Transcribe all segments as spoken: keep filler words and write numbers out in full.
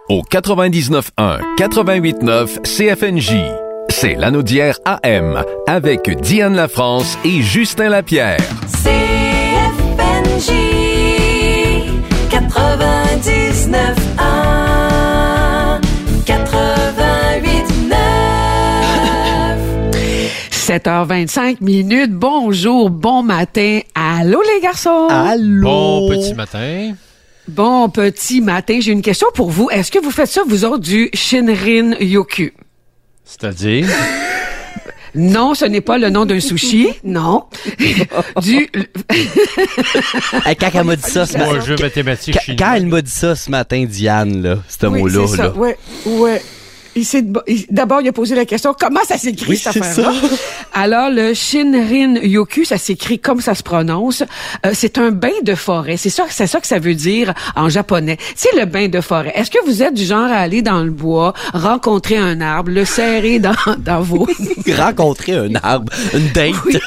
au quatre-vingt-dix-neuf un quatre-vingt-huit neuf C F N J. C'est l'Anaudière A M avec Diane Lafrance et Justin Lapierre. C F N J quatre-vingt-dix-neuf un quatre-vingt-huit neuf. sept heures vingt-cinq minutes. Bonjour, bon matin. Allô les garçons. Allô. Bon petit matin. Bon petit matin. J'ai une question pour vous. Est-ce que vous faites ça, vous autres, du Shinrin-yoku? C'est-à-dire? Non, ce n'est pas le nom d'un sushi. Non. Du... Hey, quand elle m'a dit ça ce Moi, matin... un jeu mathématique Quand, chinois. quand elle m'a dit ça ce matin, Diane, là, ce Oui, mot-là, c'est ça. là. Ouais, ouais. Il s'est, il- d'abord, il a posé la question, comment ça s'écrit, Oui, cette c'est affaire-là? ça. Alors, le Shinrin-yoku, ça s'écrit comme ça se prononce. Euh, c'est un bain de forêt. C'est ça, c'est ça que ça veut dire en japonais. C'est le bain de forêt. Est-ce que vous êtes du genre à aller dans le bois, rencontrer un arbre, le serrer dans, dans vos... Rencontrer un arbre, une date. Oui.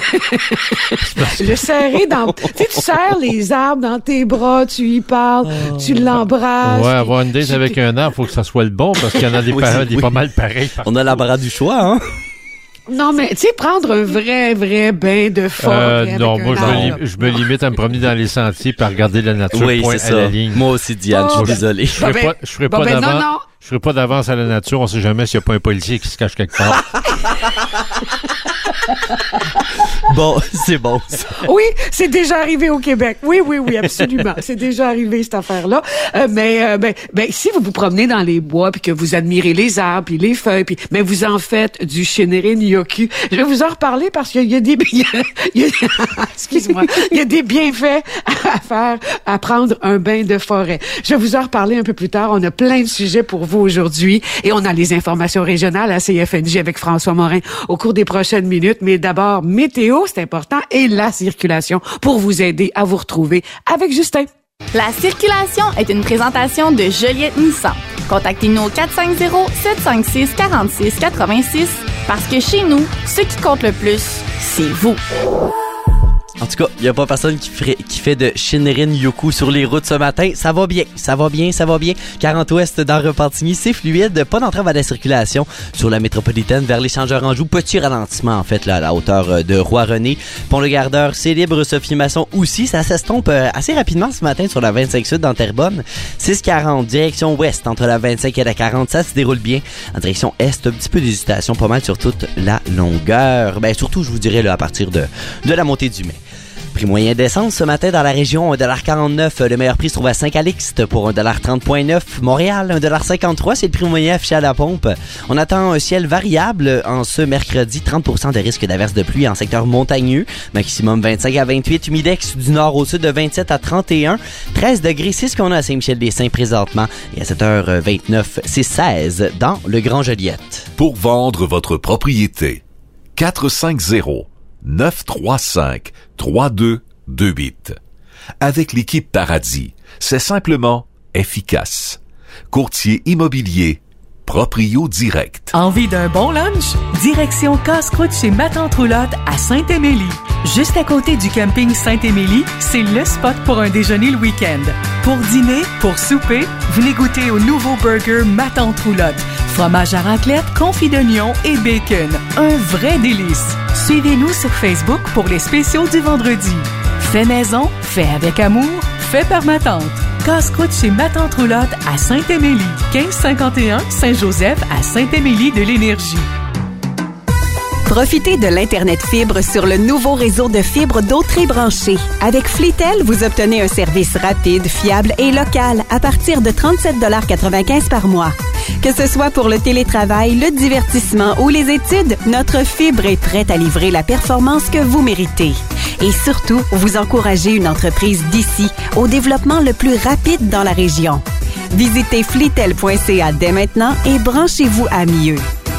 Le serrer dans... Tu sais, tu serres les arbres dans tes bras, tu y parles, tu l'embrasses. Ouais, puis avoir une date tu- avec un arbre, faut que ça soit le bon, parce qu'il y en a des, Oui, pa- c'est- des oui. pas mal pareils. par- On a l'embarras du choix, hein? Non, mais tu sais, prendre un vrai, vrai bain de forêt. Euh, avec non, un moi, je me, arbre. li- je me limite à me promener dans les sentiers par regarder la nature, Oui, point c'est à la ça. ligne. Moi aussi, Diane, Bon, je suis ben- désolé. Je ferai Bon, pas, ben- je ferai bon, pas ben, non, d'avance. non. Je ferai pas d'avance à la nature. On sait jamais s'il n'y a pas un policier qui se cache quelque part. Bon, c'est bon, ça. Oui, c'est déjà arrivé au Québec. Oui, oui, oui, absolument. C'est déjà arrivé, cette affaire-là. Euh, mais euh, ben, ben, si vous vous promenez dans les bois puis que vous admirez les arbres puis les feuilles, puis mais vous en faites du Shinrin-yoku, je vais vous en reparler parce qu'il y a des... il y a- il y a- excuse-moi. Il y a des bienfaits à faire, à prendre un bain de forêt. Je vais vous en reparler un peu plus tard. On a plein de sujets pour vous aujourd'hui et on a les informations régionales à C F N J avec François Morin au cours des prochaines minutes. Mais d'abord, météo, c'est important, et la circulation pour vous aider à vous retrouver avec Justin. La circulation est une présentation de Joliette Nissan. Contactez-nous au quatre cinq zéro, sept cinq six, quatre six huit six parce que chez nous, ce qui compte le plus, c'est vous. En tout cas, il n'y a pas personne qui, ferait, qui fait de Shinrin-yoku sur les routes ce matin. Ça va bien, ça va bien, ça va bien. quarante ouest dans Repentigny, c'est fluide. Pas d'entrave à la circulation sur la métropolitaine vers l'échangeur Anjou. Petit ralentissement, en fait, là, à la hauteur de Roi-René. Pont-le-Gardeur, c'est libre. Sophie Masson aussi. Ça s'estompe assez rapidement ce matin sur la vingt-cinq sud dans Terrebonne. six quarante, direction ouest, entre la vingt-cinq et la quarante. Ça se déroule bien. En direction est, un petit peu d'hésitation, pas mal sur toute la longueur. Ben, surtout, je vous dirais, là, à partir de, de la montée du mai. Prix moyen d'essence ce matin dans la région, un dollar quarante-neuf. Le meilleur prix se trouve à Saint-Calixte pour un dollar trente virgule neuf. Montréal, un dollar cinquante-trois. C'est le prix moyen affiché à la pompe. On attend un ciel variable en ce mercredi. trente pour cent de risque d'averse de pluie en secteur montagneux. Maximum vingt-cinq à vingt-huit. Humidex du nord au sud de vingt-sept à trente et un. treize degrés, c'est ce qu'on a à Saint-Michel-des-Saints présentement. Et à sept heures vingt-neuf, c'est seize dans le Grand Joliette. Pour vendre votre propriété, quatre cinq zéro, neuf trois cinq, trois deux deux huit. Avec l'équipe Paradis, c'est simplement efficace. Courtier immobilier, Proprio Direct. Envie d'un bon lunch? Direction Casse-Croûte chez Ma Tante Roulotte à Saint-Émilie. Juste à côté du camping Saint-Émilie, c'est le spot pour un déjeuner le week-end. Pour dîner, pour souper, venez goûter au nouveau burger Ma Tante Roulotte. Fromage à raclette, confit d'oignon et bacon. Un vrai délice. Suivez-nous sur Facebook pour les spéciaux du vendredi. Fait maison, fait avec amour, fait par ma tante. Casse-croûte chez Ma Tante Roulotte à Saint-Émilie. quinze cinquante et un Saint-Joseph à Saint-Émilie de l'Énergie. Profitez de l'Internet fibre sur le nouveau réseau de fibres d'Autrey branché. Avec Flitel, vous obtenez un service rapide, fiable et local à partir de trente-sept dollars quatre-vingt-quinze par mois. Que ce soit pour le télétravail, le divertissement ou les études, notre fibre est prête à livrer la performance que vous méritez. Et surtout, vous encouragez une entreprise d'ici au développement le plus rapide dans la région. Visitez flitel point c a dès maintenant et branchez-vous à mieux.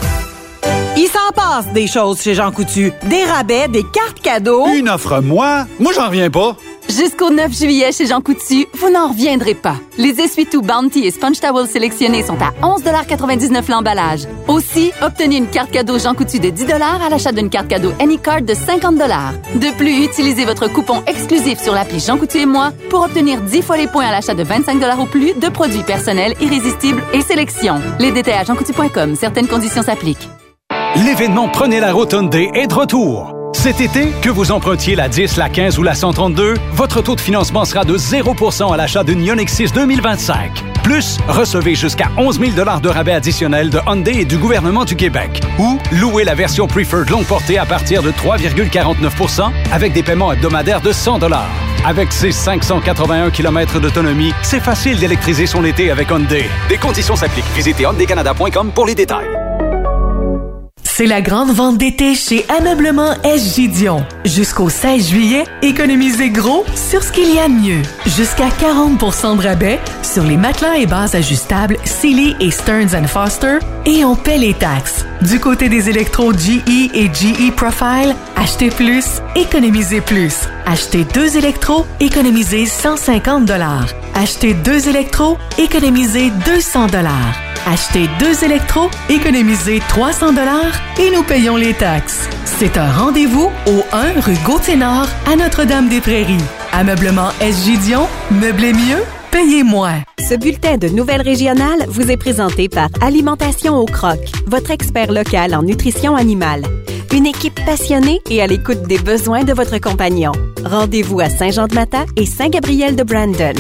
Il s'en passe des choses chez Jean Coutu. Des rabais, des cartes cadeaux. Une offre moi? Moi, j'en reviens pas. Jusqu'au neuf juillet chez Jean Coutu, vous n'en reviendrez pas. Les essuie-tout Bounty et Sponge Towel sélectionnés sont à onze quatre-vingt-dix-neuf l'emballage. Aussi, obtenez une carte cadeau Jean Coutu de dix dollars à l'achat d'une carte cadeau Anycard de cinquante dollars. De plus, utilisez votre coupon exclusif sur l'appli Jean Coutu et moi pour obtenir dix fois les points à l'achat de vingt-cinq dollars ou plus de produits personnels, irrésistibles et sélection. Les détails à jean coutu point com. Certaines conditions s'appliquent. L'événement Prenez la route Hyundai est de retour. Cet été, que vous empruntiez la dix, la quinze ou la cent trente-deux, votre taux de financement sera de zéro pour cent à l'achat d'une Ioniq six deux mille vingt-cinq. Plus, recevez jusqu'à onze mille dollars de rabais additionnels de Hyundai et du gouvernement du Québec. Ou louez la version Preferred longue portée à partir de trois virgule quarante-neuf pour cent avec des paiements hebdomadaires de cent dollars. Avec ses cinq cent quatre-vingt-un kilomètres d'autonomie, c'est facile d'électriser son été avec Hyundai. Des conditions s'appliquent. Visitez hyundai canada point com pour les détails. C'est la grande vente d'été chez Ameublement S J Dion. Jusqu'au seize juillet, économisez gros sur ce qu'il y a de mieux. Jusqu'à quarante pour cent de rabais sur les matelas et bases ajustables Sealy et Stearns and Foster et on paie les taxes. Du côté des électros G E et G E Profile, achetez plus, économisez plus. Achetez deux électros, économisez cent cinquante dollars. Achetez deux électros, économisez deux cents dollars. Achetez deux électros, économisez trois cents dollars et nous payons les taxes. C'est un rendez-vous au un rue Gauthier-Nord à Notre-Dame-des-Prairies. Ameublement S J Dion, meublez mieux, payez moins. Ce bulletin de nouvelles régionales vous est présenté par Alimentation au Croc, votre expert local en nutrition animale. Une équipe passionnée et à l'écoute des besoins de votre compagnon. Rendez-vous à Saint-Jean-de-Mata et Saint-Gabriel-de-Brandon.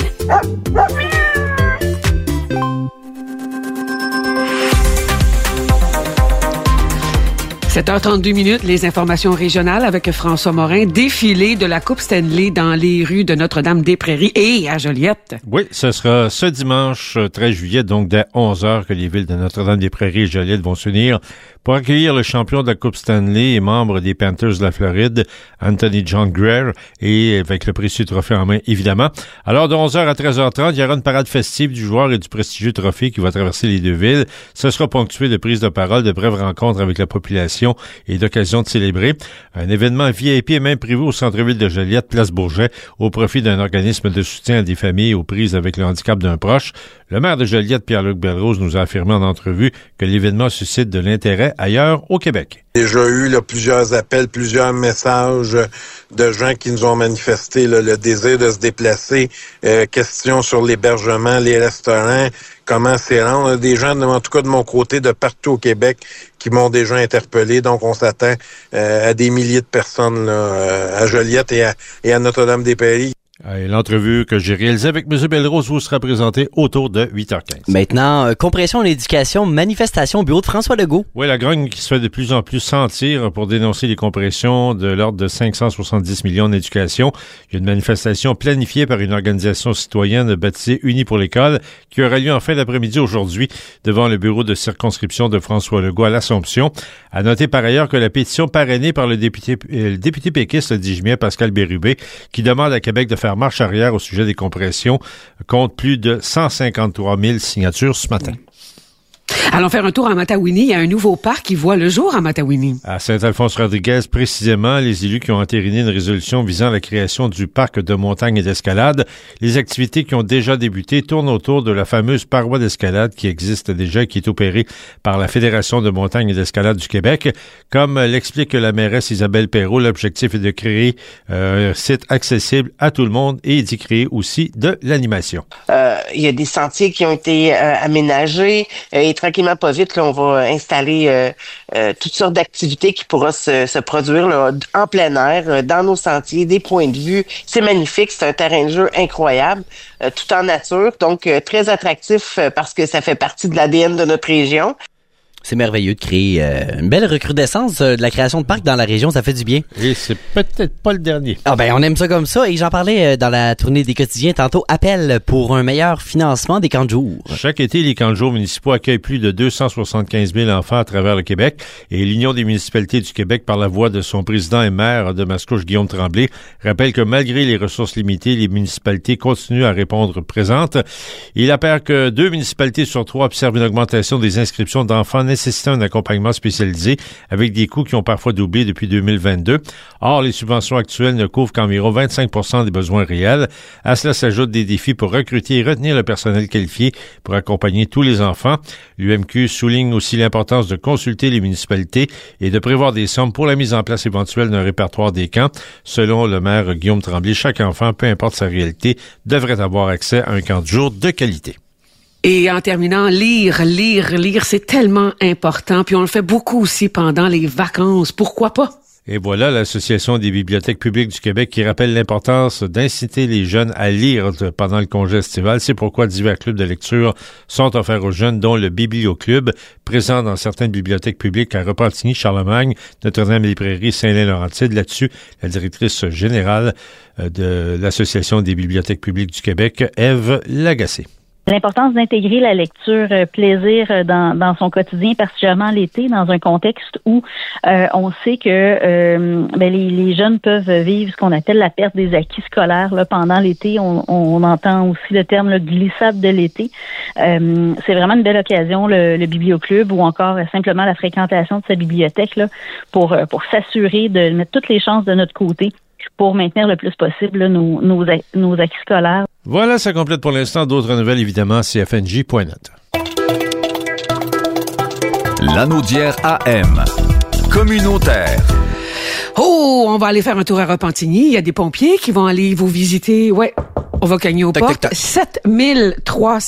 sept heures trente-deux minutes, les informations régionales avec François Morin. Défilé de la Coupe Stanley dans les rues de Notre-Dame-des-Prairies et à Joliette. Oui, ce sera ce dimanche treize juillet, donc dès onze heures, que les villes de Notre-Dame-des-Prairies et Joliette vont s'unir pour accueillir le champion de la Coupe Stanley et membre des Panthers de la Floride, Anthony John Greer, et avec le précieux trophée en main, évidemment. Alors, de onze heures à treize heures trente, il y aura une parade festive du joueur et du prestigieux trophée qui va traverser les deux villes. Ce sera ponctué de prises de parole, de brèves rencontres avec la population et d'occasion de célébrer. Un événement V I P et même privé au centre-ville de Joliette, place Bourget, au profit d'un organisme de soutien à des familles aux prises avec le handicap d'un proche. Le maire de Joliette, Pierre-Luc Belrose, nous a affirmé en entrevue que l'événement suscite de l'intérêt ailleurs au Québec. Déjà eu là, plusieurs appels, plusieurs messages de gens qui nous ont manifesté là, le désir de se déplacer, euh, questions sur l'hébergement, les restaurants, comment c'est rendre. Des gens, en tout cas de mon côté, de partout au Québec, qui m'ont déjà interpellé. Donc, on s'attend euh, à des milliers de personnes là, à Joliette et à, et à Notre-Dame-des-Prairies. L'entrevue que j'ai réalisée avec M. Belrose vous sera présentée autour de huit heures quinze. Maintenant, euh, compression en éducation, manifestation au bureau de François Legault. Oui, la grogne qui se fait de plus en plus sentir pour dénoncer les compressions de l'ordre de cinq cent soixante-dix millions en éducation. Il y a une manifestation planifiée par une organisation citoyenne baptisée Unis pour l'école qui aura lieu en fin d'après-midi aujourd'hui devant le bureau de circonscription de François Legault à l'Assomption. À noter par ailleurs que la pétition parrainée par le député, euh, le député péquiste, le Dijimien Pascal Bérubé, qui demande à Québec de faire marche arrière au sujet des compressions, compte plus de cent cinquante-trois mille signatures ce matin. Allons faire un tour à Matawini. Il y a un nouveau parc qui voit le jour à Matawini. À Saint-Alphonse-Rodriguez, précisément, les élus qui ont entériné une résolution visant la création du parc de montagne et d'escalade. Les activités qui ont déjà débuté tournent autour de la fameuse paroi d'escalade qui existe déjà et qui est opérée par la Fédération de montagne et d'escalade du Québec. Comme l'explique la mairesse Isabelle Perrault, l'objectif est de créer euh, un site accessible à tout le monde et d'y créer aussi de l'animation. Euh, il y a des sentiers qui ont été euh, aménagés euh, et tranquillement, pas vite, là, on va installer euh, euh, toutes sortes d'activités qui pourront se, se produire là, en plein air, euh, dans nos sentiers, des points de vue. C'est magnifique, c'est un terrain de jeu incroyable, euh, tout en nature, donc euh, très attractif euh, parce que ça fait partie de l'A D N de notre région. C'est merveilleux de créer euh, une belle recrudescence euh, de la création de parcs dans la région, ça fait du bien. Et c'est peut-être pas le dernier. Ah ben on aime ça comme ça et j'en parlais euh, dans la tournée des quotidiens tantôt, appel pour un meilleur financement des camps de jour. Chaque été, les camps de jour municipaux accueillent plus de deux cent soixante-quinze mille enfants à travers le Québec et l'Union des municipalités du Québec, par la voix de son président et maire de Mascouche, Guillaume Tremblay, rappelle que malgré les ressources limitées, les municipalités continuent à répondre présentes. Il apparaît que deux municipalités sur trois observent une augmentation des inscriptions d'enfants nécessitant un accompagnement spécialisé avec des coûts qui ont parfois doublé depuis deux mille vingt-deux. Or, les subventions actuelles ne couvrent qu'environ vingt-cinq pour cent des besoins réels. À cela s'ajoutent des défis pour recruter et retenir le personnel qualifié pour accompagner tous les enfants. L'U M Q souligne aussi l'importance de consulter les municipalités et de prévoir des sommes pour la mise en place éventuelle d'un répertoire des camps. Selon le maire Guillaume Tremblay, chaque enfant, peu importe sa réalité, devrait avoir accès à un camp de jour de qualité. Et en terminant, lire, lire, lire, c'est tellement important. Puis on le fait beaucoup aussi pendant les vacances. Pourquoi pas? Et voilà l'Association des bibliothèques publiques du Québec qui rappelle l'importance d'inciter les jeunes à lire pendant le congé estival. C'est pourquoi divers clubs de lecture sont offerts aux jeunes, dont le Biblioclub, présent dans certaines bibliothèques publiques à Repentigny, Charlemagne, Notre-Dame-des-Prairies, Saint-Lin-Laurentide. Là-dessus, la directrice générale de l'Association des bibliothèques publiques du Québec, Ève Lagacé. L'importance d'intégrer la lecture euh, plaisir euh, dans, dans son quotidien, particulièrement l'été, dans un contexte où euh, on sait que euh, ben, les, les jeunes peuvent vivre ce qu'on appelle la perte des acquis scolaires là, pendant l'été. On, on entend aussi le terme le glissade de l'été. Euh, c'est vraiment une belle occasion, le, le Biblioclub, ou encore euh, simplement la fréquentation de sa bibliothèque là, pour, euh, pour s'assurer de mettre toutes les chances de notre côté pour maintenir le plus possible là, nos, nos, nos acquis scolaires. Voilà, ça complète pour l'instant. D'autres nouvelles, évidemment, C F N J point net. Lanaudière A M. Communautaire. Oh, on va aller faire un tour à Repentigny. Il y a des pompiers qui vont aller vous visiter. Ouais. On va cogner aux tac, portes. Tac, tac. sept mille trois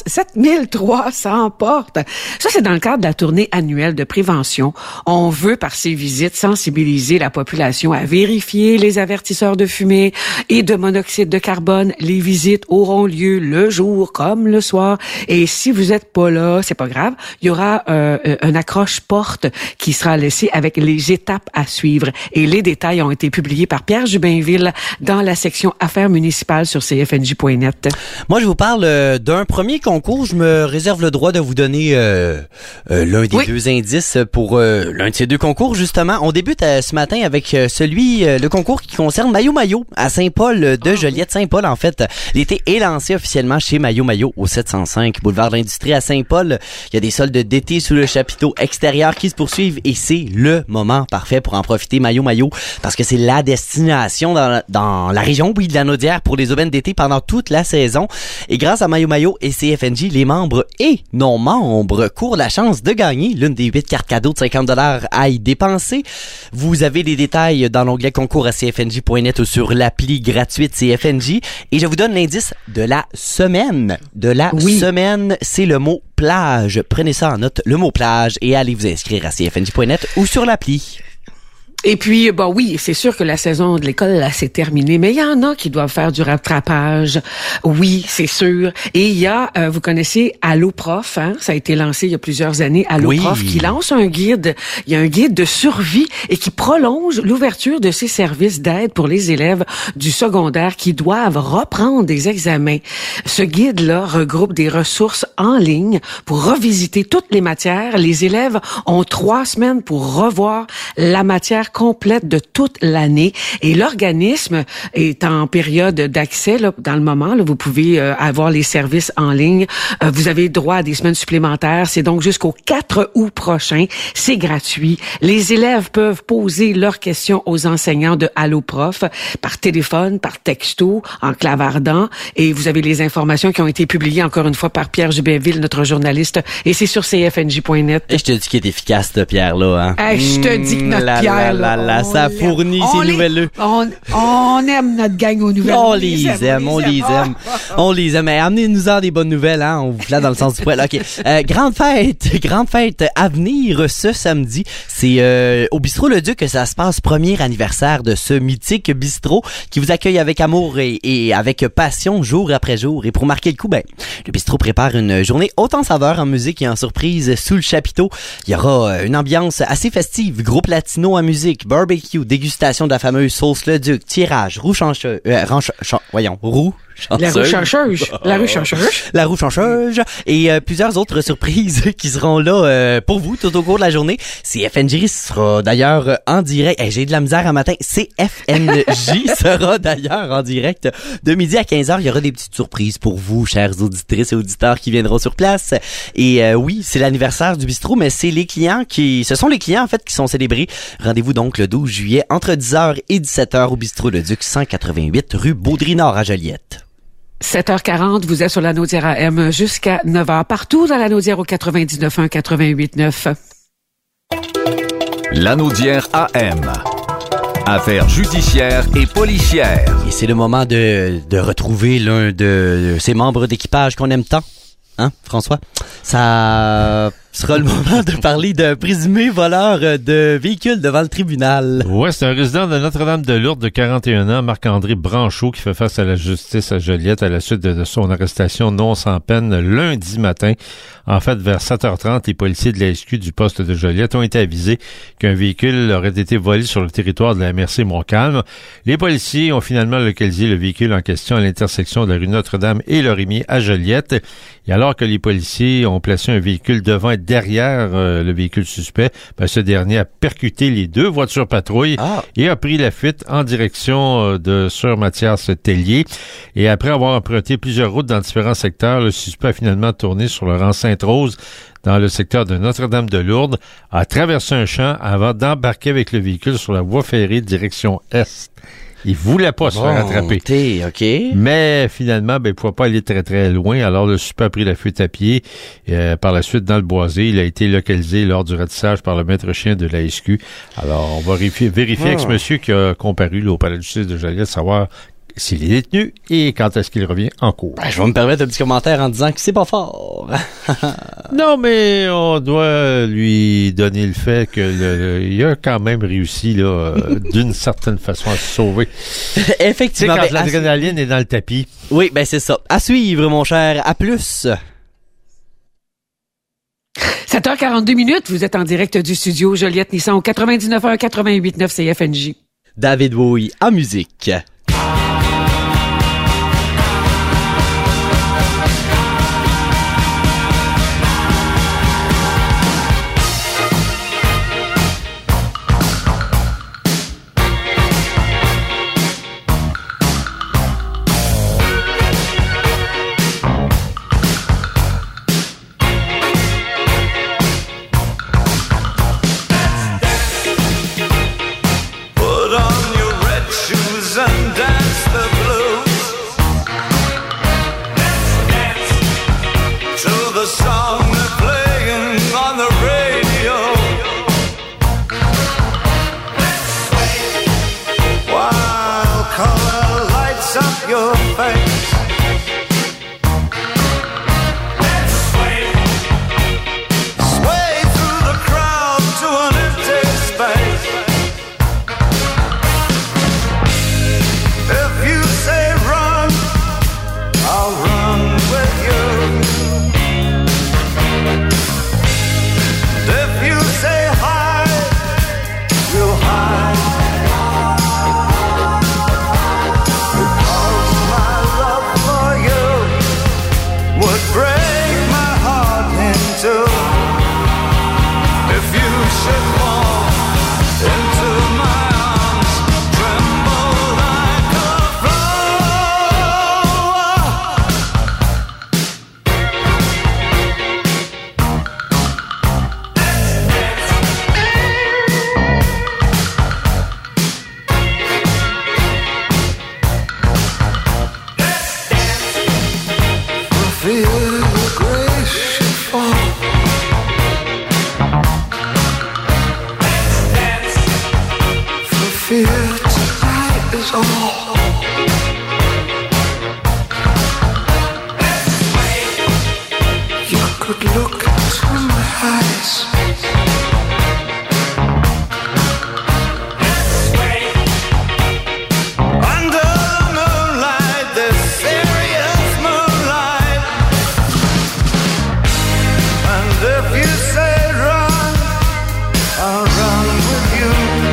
cents portes. Ça, c'est dans le cadre de la tournée annuelle de prévention. On veut, par ces visites, sensibiliser la population à vérifier les avertisseurs de fumée et de monoxyde de carbone. Les visites auront lieu le jour comme le soir. Et si vous êtes pas là, c'est pas grave. Il y aura euh, un accroche-porte qui sera laissé avec les étapes à suivre. Et les détails ont été publiés par Pierre Jubinville dans la section Affaires municipales sur C F N J. Moi, je vous parle euh, d'un premier concours. Je me réserve le droit de vous donner euh, euh, l'un des oui. deux indices pour euh, l'un de ces deux concours, justement. On débute euh, ce matin avec euh, celui, euh, le concours qui concerne Maillot Maillot à Saint-Paul euh, de Joliette-Saint-Paul. En fait, l'été est lancé officiellement chez Maillot Maillot au sept cent cinq boulevard de l'Industrie à Saint-Paul. Il y a des soldes d'été sous le chapiteau extérieur qui se poursuivent et c'est le moment parfait pour en profiter, Maillot Maillot, parce que c'est la destination dans, dans la région, oui, de la Naudière pour les aubaines d'été pendant toute la saison. Et grâce à Maillot Maillot et C F N J, les membres et non-membres courent la chance de gagner l'une des huit cartes cadeaux de cinquante dollars à y dépenser. Vous avez les détails dans l'onglet concours à C F N J point net ou sur l'appli gratuite C F N J. Et je vous donne l'indice de la semaine. De la oui. semaine, c'est le mot plage. Prenez ça en note, le mot plage, et allez vous inscrire à C F N J point net ou sur l'appli. Et puis, bah oui, c'est sûr que la saison de l'école, là, c'est terminé, mais il y en a qui doivent faire du rattrapage. Oui, c'est sûr. Et il y a, euh, vous connaissez Alloprof, hein? Ça a été lancé il y a plusieurs années, Alloprof, oui. qui lance un guide. Il y a un guide de survie et qui prolonge l'ouverture de ses services d'aide pour les élèves du secondaire qui doivent reprendre des examens. Ce guide-là regroupe des ressources en ligne pour revisiter toutes les matières. Les élèves ont trois semaines pour revoir la matière complète de toute l'année, et l'organisme est en période d'accès là, dans le moment. Là, vous pouvez euh, avoir les services en ligne. Euh, vous avez droit à des semaines supplémentaires. C'est donc jusqu'au quatre août prochain. C'est gratuit. Les élèves peuvent poser leurs questions aux enseignants de Alloprof par téléphone, par texto, en clavardant. Et vous avez les informations qui ont été publiées encore une fois par Pierre Jubinville, notre journaliste. Et c'est sur C F N J point net. Et je te dis qu'il est efficace, ce Pierre là. Hein? Hey, je te dis que notre la, Pierre la, la, la, ça fournit ces nouvelles. On, on aime notre gang aux nouvelles. On, on les aime, aime, on les aime. On les aime. Amenez-nous-en des bonnes nouvelles, hein. On vous flatte dans le sens du poil. OK. Euh, grande fête. Grande fête à venir ce samedi. C'est euh, au Bistrot Le Duc que ça se passe. Premier anniversaire de ce mythique bistrot qui vous accueille avec amour et, et avec passion jour après jour. Et pour marquer le coup, ben, le bistrot prépare une journée haute en saveur, en musique et en surprise sous le chapiteau. Il y aura une ambiance assez festive. Groupe latino en musique, barbecue, dégustation de la fameuse sauce Le Duc, tirage, roux chancheux, euh, ranch, chan, voyons, roux La roue chancheuse. La roue chancheuse. La roue chancheuse. Et euh, plusieurs autres surprises qui seront là euh, pour vous tout au cours de la journée. C F N J sera d'ailleurs en direct. Hey, j'ai de la misère un matin. C F N J sera d'ailleurs en direct de midi à quinze heures. Il y aura des petites surprises pour vous, chères auditrices et auditeurs qui viendront sur place. Et euh, oui, c'est l'anniversaire du bistrot, mais c'est les clients qui... Ce sont les clients, en fait, qui sont célébrés. Rendez-vous donc le douze juillet entre dix heures et dix-sept heures au bistrot Le Duc, cent quatre-vingt-huit rue Baudry-Nord à Joliette. sept heures quarante, vous êtes sur la Naudière A M jusqu'à neuf heures. Partout dans la Naudière au quatre-vingt-dix-neuf un, quatre-vingt-huit neuf. La Naudière A M. Affaires judiciaires et policières. Et c'est le moment de, de retrouver l'un de ces membres d'équipage qu'on aime tant. Hein, François? Ça sera le moment de parler d'un présumé voleur de véhicules devant le tribunal. Ouais, c'est un résident de Notre-Dame-de-Lourdes de quarante et un ans, Marc-André Branchot, qui fait face à la justice à Joliette à la suite de son arrestation non sans peine lundi matin. En fait, vers sept heures trente, les policiers de la S Q du poste de Joliette ont été avisés qu'un véhicule aurait été volé sur le territoire de la M R C Montcalm. Les policiers ont finalement localisé le véhicule en question à l'intersection de la rue Notre-Dame et Lorimier à Joliette. Et alors que les policiers ont placé un véhicule devant et derrière euh, le véhicule suspect, ben, ce dernier a percuté les deux voitures patrouilles ah. et a pris la fuite en direction euh, de Sir Mathias Tellier. Et après avoir emprunté plusieurs routes dans différents secteurs, le suspect a finalement tourné sur le rang Sainte-Rose dans le secteur de Notre-Dame-de-Lourdes, a traversé un champ avant d'embarquer avec le véhicule sur la voie ferrée direction Est. Il voulait pas se bon, faire attraper. T'es, OK. Mais finalement, ben, il pouvait pas aller très, très loin. Alors, le suspect a pris la fuite à pied. Euh, par la suite, dans le boisé, il a été localisé lors du ratissage par le maître chien de la S Q. Alors, on va vérifier, vérifier ah. avec ce monsieur qui a comparu là, au palais de justice de Joliette, savoir s'il est détenu et quand est-ce qu'il revient en cours. Ben, je vais me permettre un petit commentaire en disant que c'est pas fort. Non, mais on doit lui donner le fait que le, le, il a quand même réussi là, d'une certaine façon à se sauver. Effectivement. Tu sais, quand ben, l'adrénaline su... est dans le tapis. Oui, ben c'est ça. À suivre, mon cher. À plus. sept heures quarante-deux minutes, vous êtes en direct du studio Joliette Nissan au quatre-vingt-dix-neuf un, quatre-vingt-huit neuf C F N J. David Bowie en musique.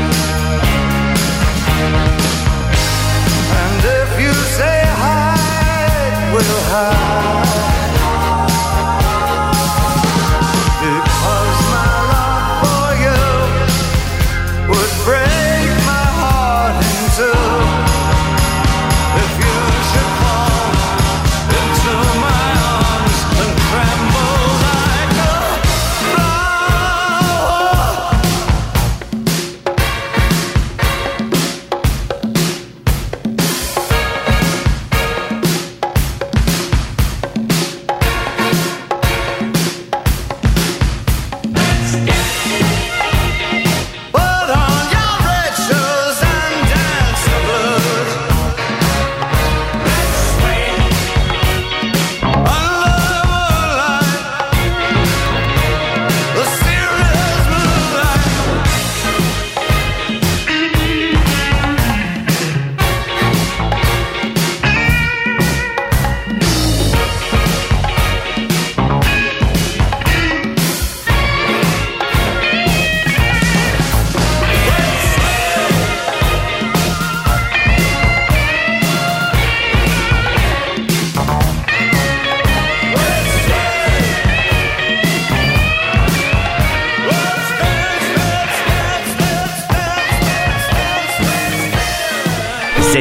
And if you say hi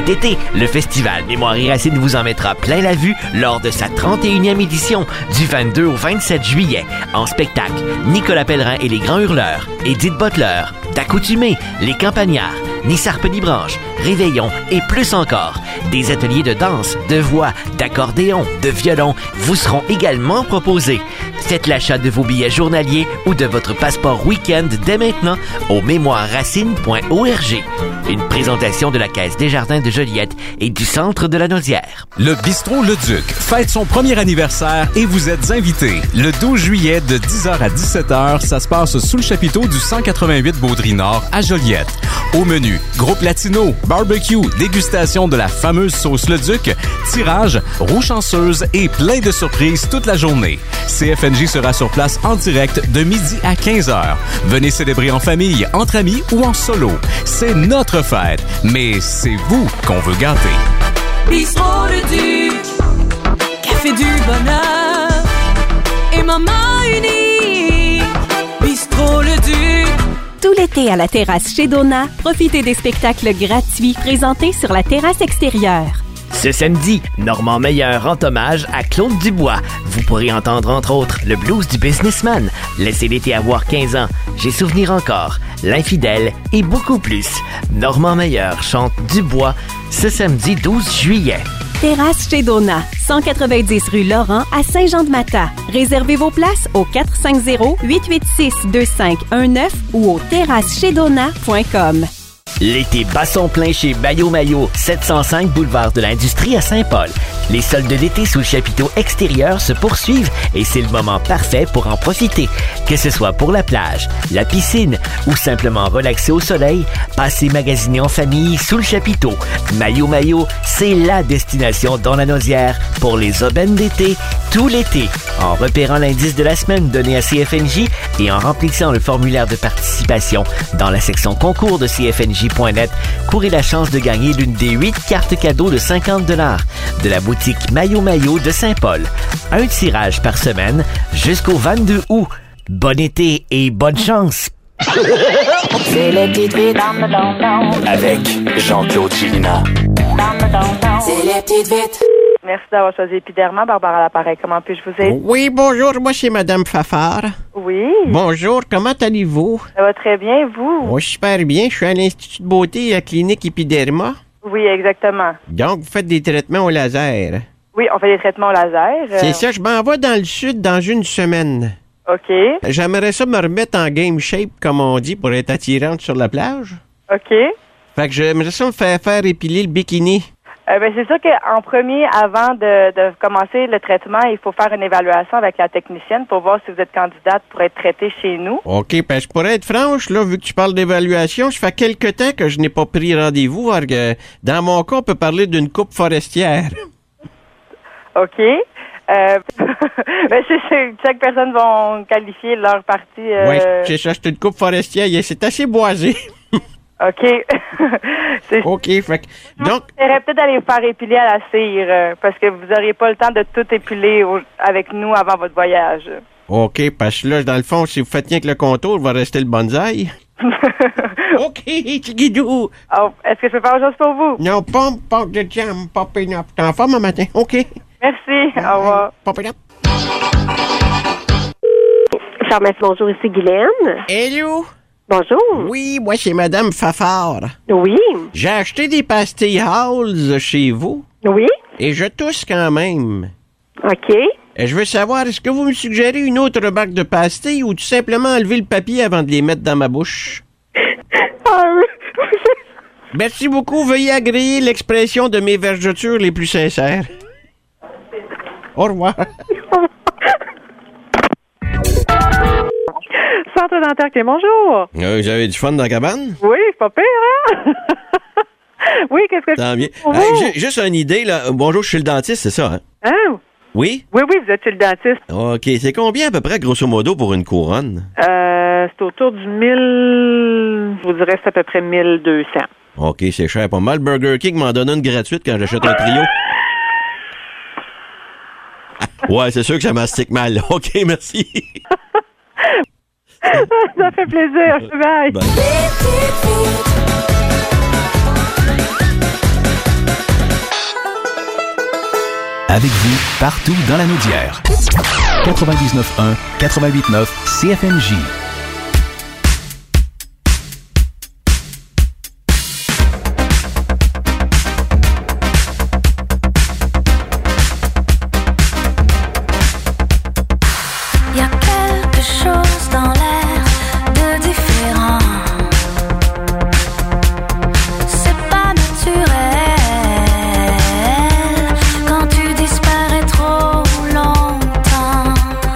Cet été, le festival Mémoire et Racines vous en mettra plein la vue lors de sa trente et unième édition du vingt-deux au vingt-sept juillet. En spectacle, Nicolas Pellerin et les Grands Hurleurs, Edith Butler, D'Accoutumés, Les Campagnards, Ni Sarpe ni Branche, Réveillon et plus encore. Des ateliers de danse, de voix, d'accordéon, de violon vous seront également proposés. Faites l'achat de vos billets journaliers ou de votre passeport week-end dès maintenant au mémoire racine point org. Une présentation de la Caisse Desjardins de Joliette et du Centre de la Naudière. Le bistrot Le Duc fête son premier anniversaire et vous êtes invités. Le douze juillet de dix heures à dix-sept heures, ça se passe sous le chapiteau du cent quatre-vingt-huit Baudry-Nord à Joliette. Au menu, groupe latino, barbecue, dégustation de la fameuse sauce Le Duc, tirage, roue chanceuse et plein de surprises toute la journée. C F N J sera sur place en direct de midi à quinze heures. Venez célébrer en famille, entre amis ou en solo. C'est notre fête, mais c'est vous qu'on veut gâter. Bistrot Le Duc, café du bonheur et maman unique. Bistrot Le Duc. Tout l'été à la terrasse chez Donna, profitez des spectacles gratuits présentés sur la terrasse extérieure. Ce samedi, Normand Meilleur rend hommage à Claude Dubois. Vous pourrez entendre entre autres le blues du businessman, Laissez l'été avoir quinze ans, J'ai souvenir encore, L'infidèle et beaucoup plus. Normand Meilleur chante Dubois ce samedi douze juillet. Terrasse chez Donna, cent quatre-vingt-dix rue Laurent à Saint-Jean-de-Mata. Réservez vos places au quatre cinq zéro, huit huit six, deux cinq un neuf ou au terrasse chez donna point com. L'été bat son plein chez Mayo Mayo, sept cent cinq boulevard de l'Industrie à Saint-Paul. Les soldes d'été sous le chapiteau extérieur se poursuivent et c'est le moment parfait pour en profiter. Que ce soit pour la plage, la piscine ou simplement relaxer au soleil, passez magasiner en famille sous le chapiteau. Mayo Mayo, c'est la destination dans la Naudière pour les aubaines d'été tout l'été. En repérant l'indice de la semaine donné à C F N J et en remplissant le formulaire de participation dans la section concours de C F N J point net, courez la chance de gagner l'une des huit cartes cadeaux de cinquante dollars de la boutique Mayo Mayo de Saint-Paul. Un tirage par semaine jusqu'au vingt-deux août. Bon été et bonne chance! C'est les petites vites Avec Jean-Claude Chilina. C'est les petites vites. Merci d'avoir choisi Épiderma. Barbara à l'appareil. Comment puis-je vous aider? Oui, bonjour. Moi, c'est Madame Fafard. Oui. Bonjour. Comment allez-vous? Ça va très bien, vous? Oui, super bien. Je suis à l'Institut de beauté à la clinique Épiderma. Oui, exactement. Donc, vous faites des traitements au laser? Oui, on fait des traitements au laser. C'est ça. Je m'en vais dans le sud dans une semaine. OK. J'aimerais ça me remettre en game shape, comme on dit, pour être attirante sur la plage. OK. Fait que j'aimerais ça me faire faire épiler le bikini. Euh, ben, c'est sûr qu'en premier, avant de, de commencer le traitement, il faut faire une évaluation avec la technicienne pour voir si vous êtes candidate pour être traitée chez nous. OK, ben je pourrais être franche, là, vu que tu parles d'évaluation, ça fait quelque temps que je n'ai pas pris rendez-vous, alors que dans mon cas, on peut parler d'une coupe forestière. OK. Euh, ben, c'est, c'est, chaque personne va qualifier leur partie. Euh... Oui, c'est ça, c'est une coupe forestière, c'est assez boisé. OK. c'est... OK, fait que, donc... J'essaierais peut-être d'aller vous faire épiler à la cire, euh, parce que vous n'auriez pas le temps de tout épiler au... avec nous avant votre voyage. OK, parce que là, dans le fond, si vous faites rien que le contour, il va rester le bonsaï. OK, Tigidou. Oh, est-ce que je peux faire autre chose pour vous? Non, pompe, pompe de jam, pop it up. T'es en forme un matin? OK. Merci, au revoir. Pop it up. Charmette, bonjour, ici Guylaine. Hello. Bonjour. Oui, moi, c'est Madame Fafard. Oui. J'ai acheté des pastilles Halls chez vous. Oui. Et je tousse quand même. OK. Et je veux savoir, est-ce que vous me suggérez une autre marque de pastilles ou tout simplement enlever le papier avant de les mettre dans ma bouche? Ah oui. Merci beaucoup. Veuillez agréer l'expression de mes vergetures les plus sincères. Au revoir. Centre dentaire, bonjour. Euh, vous avez du fun dans la cabane? Oui, c'est pas pire, hein? Oui, qu'est-ce que... Tant bien. Hey, j'ai juste une idée, là. Bonjour, je suis le dentiste, c'est ça, hein? Hein? Oui? Oui, oui, vous êtes chez le dentiste. OK. C'est combien, à peu près, grosso modo, pour une couronne? Euh, c'est autour du mille... Je vous dirais, c'est à peu près mille deux cents. OK, c'est cher pas mal. Burger King m'en donne une gratuite quand j'achète un trio. Ouais, c'est sûr que ça mastique mal. OK, merci. Ça fait plaisir. Bye. Bye. avec vous partout dans la Naudière. quatre-vingt-dix-neuf un, quatre-vingt-huit neuf C F M J. Y a quelque chose dans l'air de différent. C'est pas naturel quand tu disparais trop longtemps.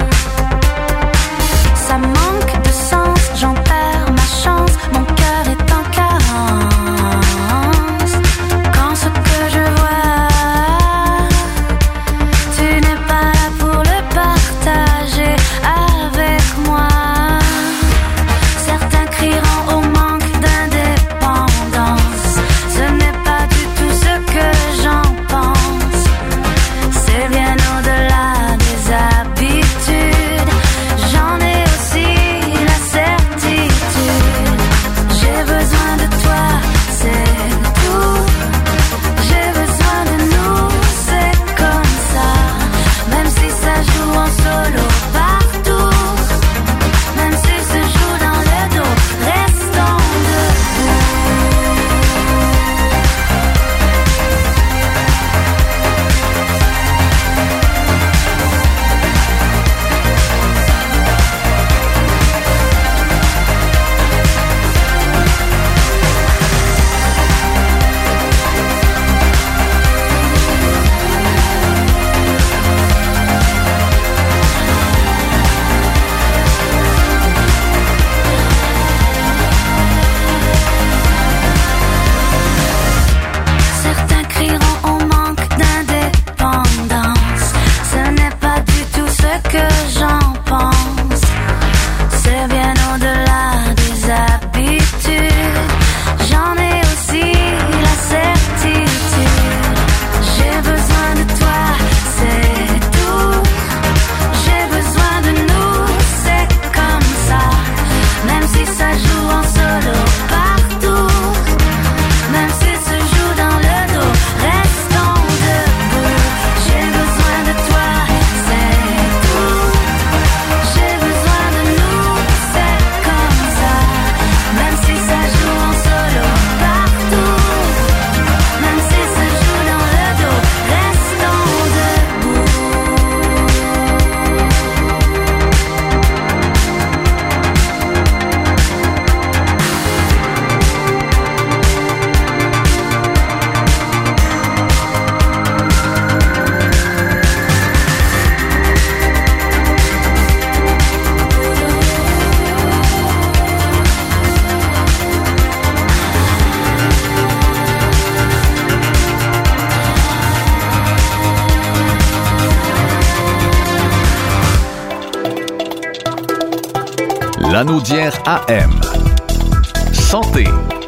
Ça manque de sens, j'en perds ma chance. Mon cœur est en carence. Quand ce que je vois, tu n'es pas là pour le partager avec moi. Certains crieront au manque d'indépendance. Ce n'est pas du tout ce que j'en pense. C'est bien au-delà des habitudes. J'en ai aussi la certitude. J'ai besoin de toi, c'est tout. J'ai besoin de nous, c'est comme ça. Même si ça joue en solo partout, même si se joue dans le dos, restons Certains crieront au manque d'indépendance. Ce n'est pas du tout ce que j'en pense. C'est bien au-delà des habitudes. J'en ai aussi la certitude. J'ai besoin de toi, c'est tout. J'ai besoin de nous, c'est comme ça. Même si ça joue en solo partout, même si se joue dans le dos, restons debout. J'ai besoin de toi, c'est tout. J'ai besoin de nous, c'est comme ça. Même si ça joue en solo partout, même si se joue dans le dos, restons debout. La Naudière A M. Santé.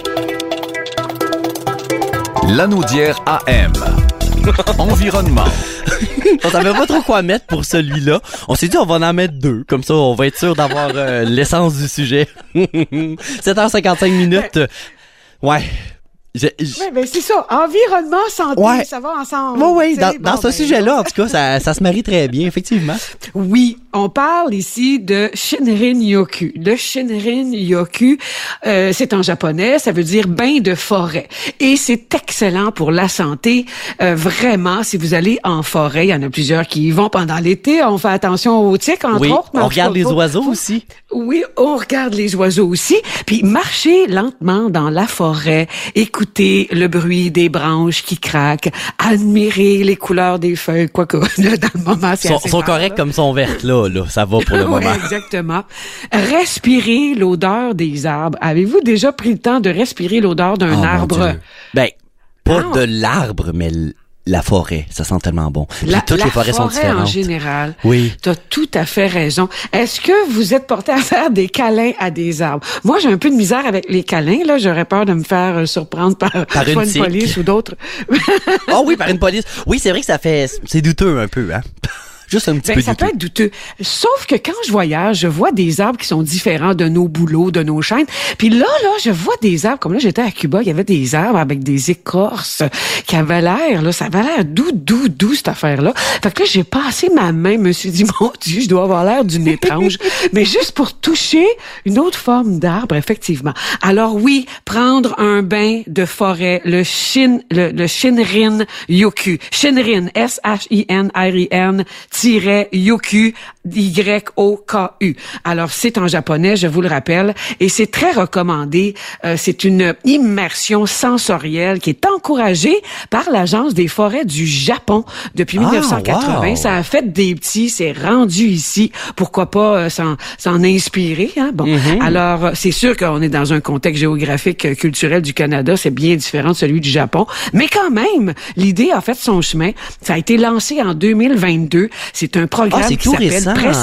La Naudière A M. Environnement. On savait pas trop quoi mettre pour celui-là. On s'est dit on va en mettre deux. Comme ça, on va être sûr d'avoir euh, l'essence du sujet. sept heures cinquante-cinq minutes. Ouais. Je, je... Oui, ben c'est ça. Environnement, santé, Ouais. ça va ensemble. Oui, oui, Tu sais, dans, bon, dans ce ben, sujet-là, en tout cas, ça, ça se marie très bien, effectivement. Oui, on parle ici de Shinrin-yoku. Le Shinrin-yoku, euh, c'est en japonais, ça veut dire bain de forêt. Et c'est excellent pour la santé. Euh, vraiment, si vous allez en forêt, il y en a plusieurs qui y vont pendant l'été. On fait attention aux tiques, entre Oui, autres. mais on en tout regarde cas, les faut- oiseaux faut- aussi. Oui, on regarde les oiseaux aussi. Puis marcher lentement dans la forêt, écouter le bruit des branches qui craquent, admirer les couleurs des feuilles, quoique là, dans le moment, c'est Ils sont, assez sont rare, corrects là. comme sont vertes, là, là. Ça va pour le Oui, moment. exactement. Respirer l'odeur des arbres. Avez-vous déjà pris le temps de respirer l'odeur d'un Oh, mon arbre? Dieu. Ben, pas Ah. de l'arbre, mais l- la forêt. Ça sent tellement bon. Puis La, toutes la les forêts sont forêt différentes. en général. Oui. T'as tout à fait raison. Est-ce que vous êtes porté à faire des câlins à des arbres? Moi, j'ai un peu de misère avec les câlins, là. J'aurais peur de me faire euh, surprendre par, Par soit une une tique. police ou d'autres. Ah oui, par une police. Oui, c'est vrai que ça fait... C'est douteux un peu, hein? Juste un petit ben, peu ça douteux. peut être douteux. Sauf que quand je voyage, je vois des arbres qui sont différents de nos bouleaux, de nos chênes. Puis là, là, je vois des arbres, comme là, j'étais à Cuba, il y avait des arbres avec des écorces qui avaient l'air, là, ça avait l'air doux, doux, doux, cette affaire-là. Fait que là, j'ai passé ma main, je me suis dit, mon Dieu, je dois avoir l'air d'une étrange. Mais juste pour toucher une autre forme d'arbre, effectivement. Alors oui, prendre un bain de forêt, le Shin, le, le Shinrin Yoku. Shinrin, S H I N R I N, tiret Yoku, Y O K U. Alors, c'est en japonais, je vous le rappelle, et c'est très recommandé. Euh, c'est une immersion sensorielle qui est encouragée par l'Agence des forêts du Japon depuis Ah, dix-neuf cent quatre-vingts. wow. Ça a fait des petits, c'est rendu ici. Pourquoi pas euh, s'en, s'en inspirer, hein? Bon, Mm-hmm. alors, c'est sûr qu'on est dans un contexte géographique, euh, culturel du Canada, c'est bien différent de celui du Japon, mais quand même, l'idée a fait son chemin. Ça a été lancé en deux mille vingt-deux. C'est un programme Ah, c'est qui tout s'appelle récent. Presse-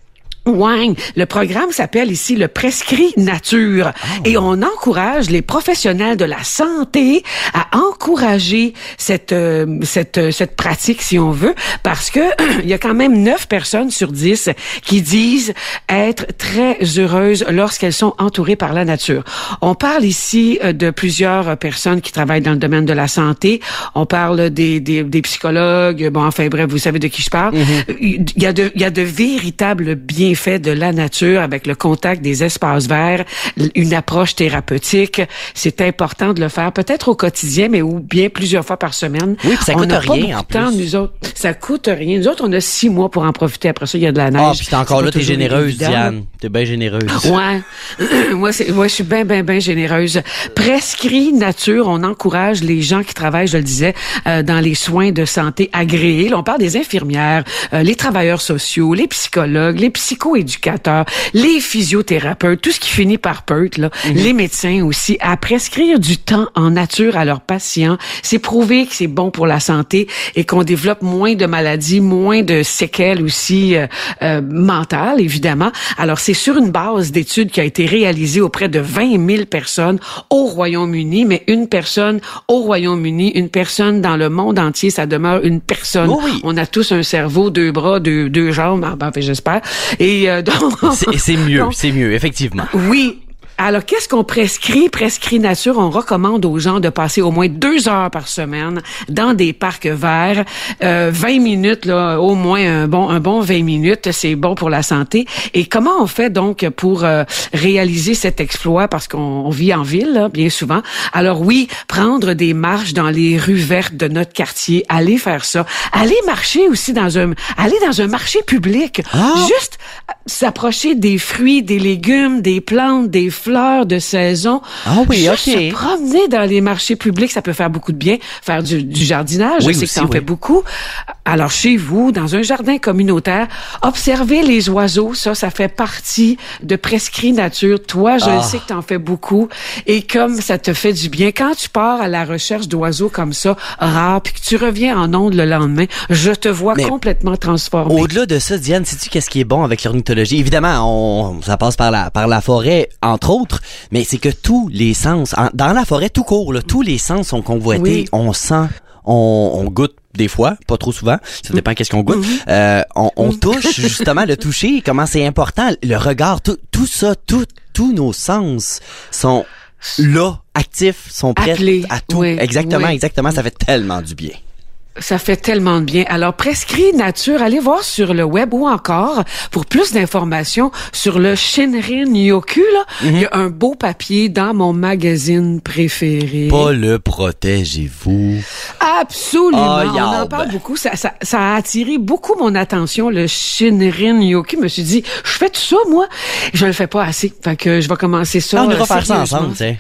Ouais, le programme s'appelle ici le Prescrit Nature et on encourage les professionnels de la santé à encourager cette euh, cette cette pratique si on veut parce que il y a quand même neuf personnes sur dix qui disent être très heureuses lorsqu'elles sont entourées par la nature. On parle ici euh, de plusieurs personnes qui travaillent dans le domaine de la santé, on parle des des, des psychologues, bon enfin bref, vous savez de qui je parle. Il y a de il y a de véritables bienfaits fait de la nature avec le contact des espaces verts, une approche thérapeutique. C'est important de le faire peut-être au quotidien, mais ou bien plusieurs fois par semaine. Oui, puis ça on coûte n'a pas rien, beaucoup en de temps, plus. nous autres. Ça coûte rien. Nous autres, on a six mois pour en profiter. Après ça, il y a de la neige. Ah, puis t'es encore C'est là, pas t'es toujours généreuse, évident. Diane. T'es bien généreuse. Ouais. Moi, c'est, ouais, je suis bien, bien, bien généreuse. Prescrit Nature, on encourage les gens qui travaillent, je le disais, euh, dans les soins de santé agréés. Là, on parle des infirmières, euh, les travailleurs sociaux, les psychologues, les psychoéducateurs, les physiothérapeutes, tout ce qui finit par peut, là, Mhm. les médecins aussi, à prescrire du temps en nature à leurs patients. C'est prouvé que c'est bon pour la santé et qu'on développe moins de maladies, moins de séquelles aussi euh, euh, mentales, évidemment. Alors, c'est sur une base d'études qui a été réalisée auprès de vingt mille personnes au Royaume-Uni, mais une personne au Royaume-Uni, une personne dans le monde entier, ça demeure une personne. Oh oui. On a tous un cerveau, deux bras, deux, deux jambes, enfin, j'espère. Et euh, donc... C'est, c'est mieux, donc, c'est mieux, effectivement. oui. Alors, qu'est-ce qu'on prescrit? Prescrit Nature, on recommande aux gens de passer au moins deux heures par semaine dans des parcs verts. Euh, vingt minutes, là, au moins un bon, un bon vingt minutes, c'est bon pour la santé. Et comment on fait donc pour euh, réaliser cet exploit? Parce qu'on on vit en ville, là, bien souvent. Alors oui, prendre des marches dans les rues vertes de notre quartier, aller faire ça. Aller marcher aussi dans un, aller dans un marché public. Ah! Juste s'approcher des fruits, des légumes, des plantes, des fleurs de saison. Ah oui, Juste ok. se promener dans les marchés publics, ça peut faire beaucoup de bien. Faire du, du jardinage, Oui, je sais aussi, que t'en oui. fais beaucoup. Alors, chez vous, dans un jardin communautaire, observer les oiseaux, ça, ça fait partie de Prescrit Nature. Toi, je Ah. le sais que t'en fais beaucoup. Et comme ça te fait du bien, quand tu pars à la recherche d'oiseaux comme ça, rares, puis que tu reviens en ondes le lendemain, je te vois Mais complètement transformé. Au-delà de ça, Diane, sais-tu qu'est-ce qui est bon avec l'ornithologie? Évidemment, on, ça passe par la, par la forêt, entre autres, mais c'est que tous les sens, en- dans la forêt tout court, là, tous les sens sont convoités. Oui. On sent, on, on goûte des fois, pas trop souvent, ça dépend qu'est-ce qu'on goûte. Euh, on, on touche, justement, le toucher, comment c'est important, le regard, tout, tout ça, tout, tous nos sens sont là, actifs, sont prêts Appelés, à tout. oui, exactement, oui. exactement, ça fait tellement du bien. Ça fait tellement de bien. Alors, Prescrit Nature, allez voir sur le web ou encore, pour plus d'informations sur le Shinrin Yoku, là, il y a un beau papier dans mon magazine préféré. Pas le protégez-vous. Absolument. Ah, On en yarb. parle beaucoup. Ça, ça, ça a attiré beaucoup mon attention, le Shinrin Yoku. Je me suis dit, je fais tout ça, moi. Je le fais pas assez. Fait que je vais commencer ça. on ira euh, faire ça sérieusement. ensemble, tu sais.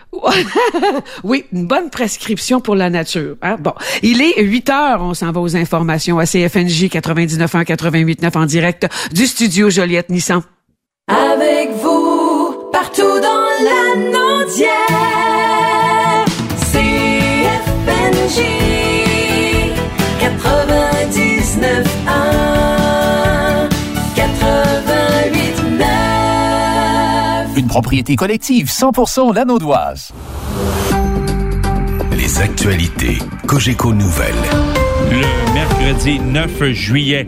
Oui, une bonne prescription pour la nature. Hein? Bon, il est huit heures, on s'en va aux informations à C F N J quatre-vingt-dix-neuf un quatre-vingt-huit neuf en direct du studio Joliette Nissan. Avec vous, partout dans la Naudière, C F N J quatre-vingt-dix-neuf un quatre-vingt-huit neuf. Une propriété collective cent pour cent lanaudoise. Les actualités Cogeco Nouvelles. Le mercredi neuf juillet,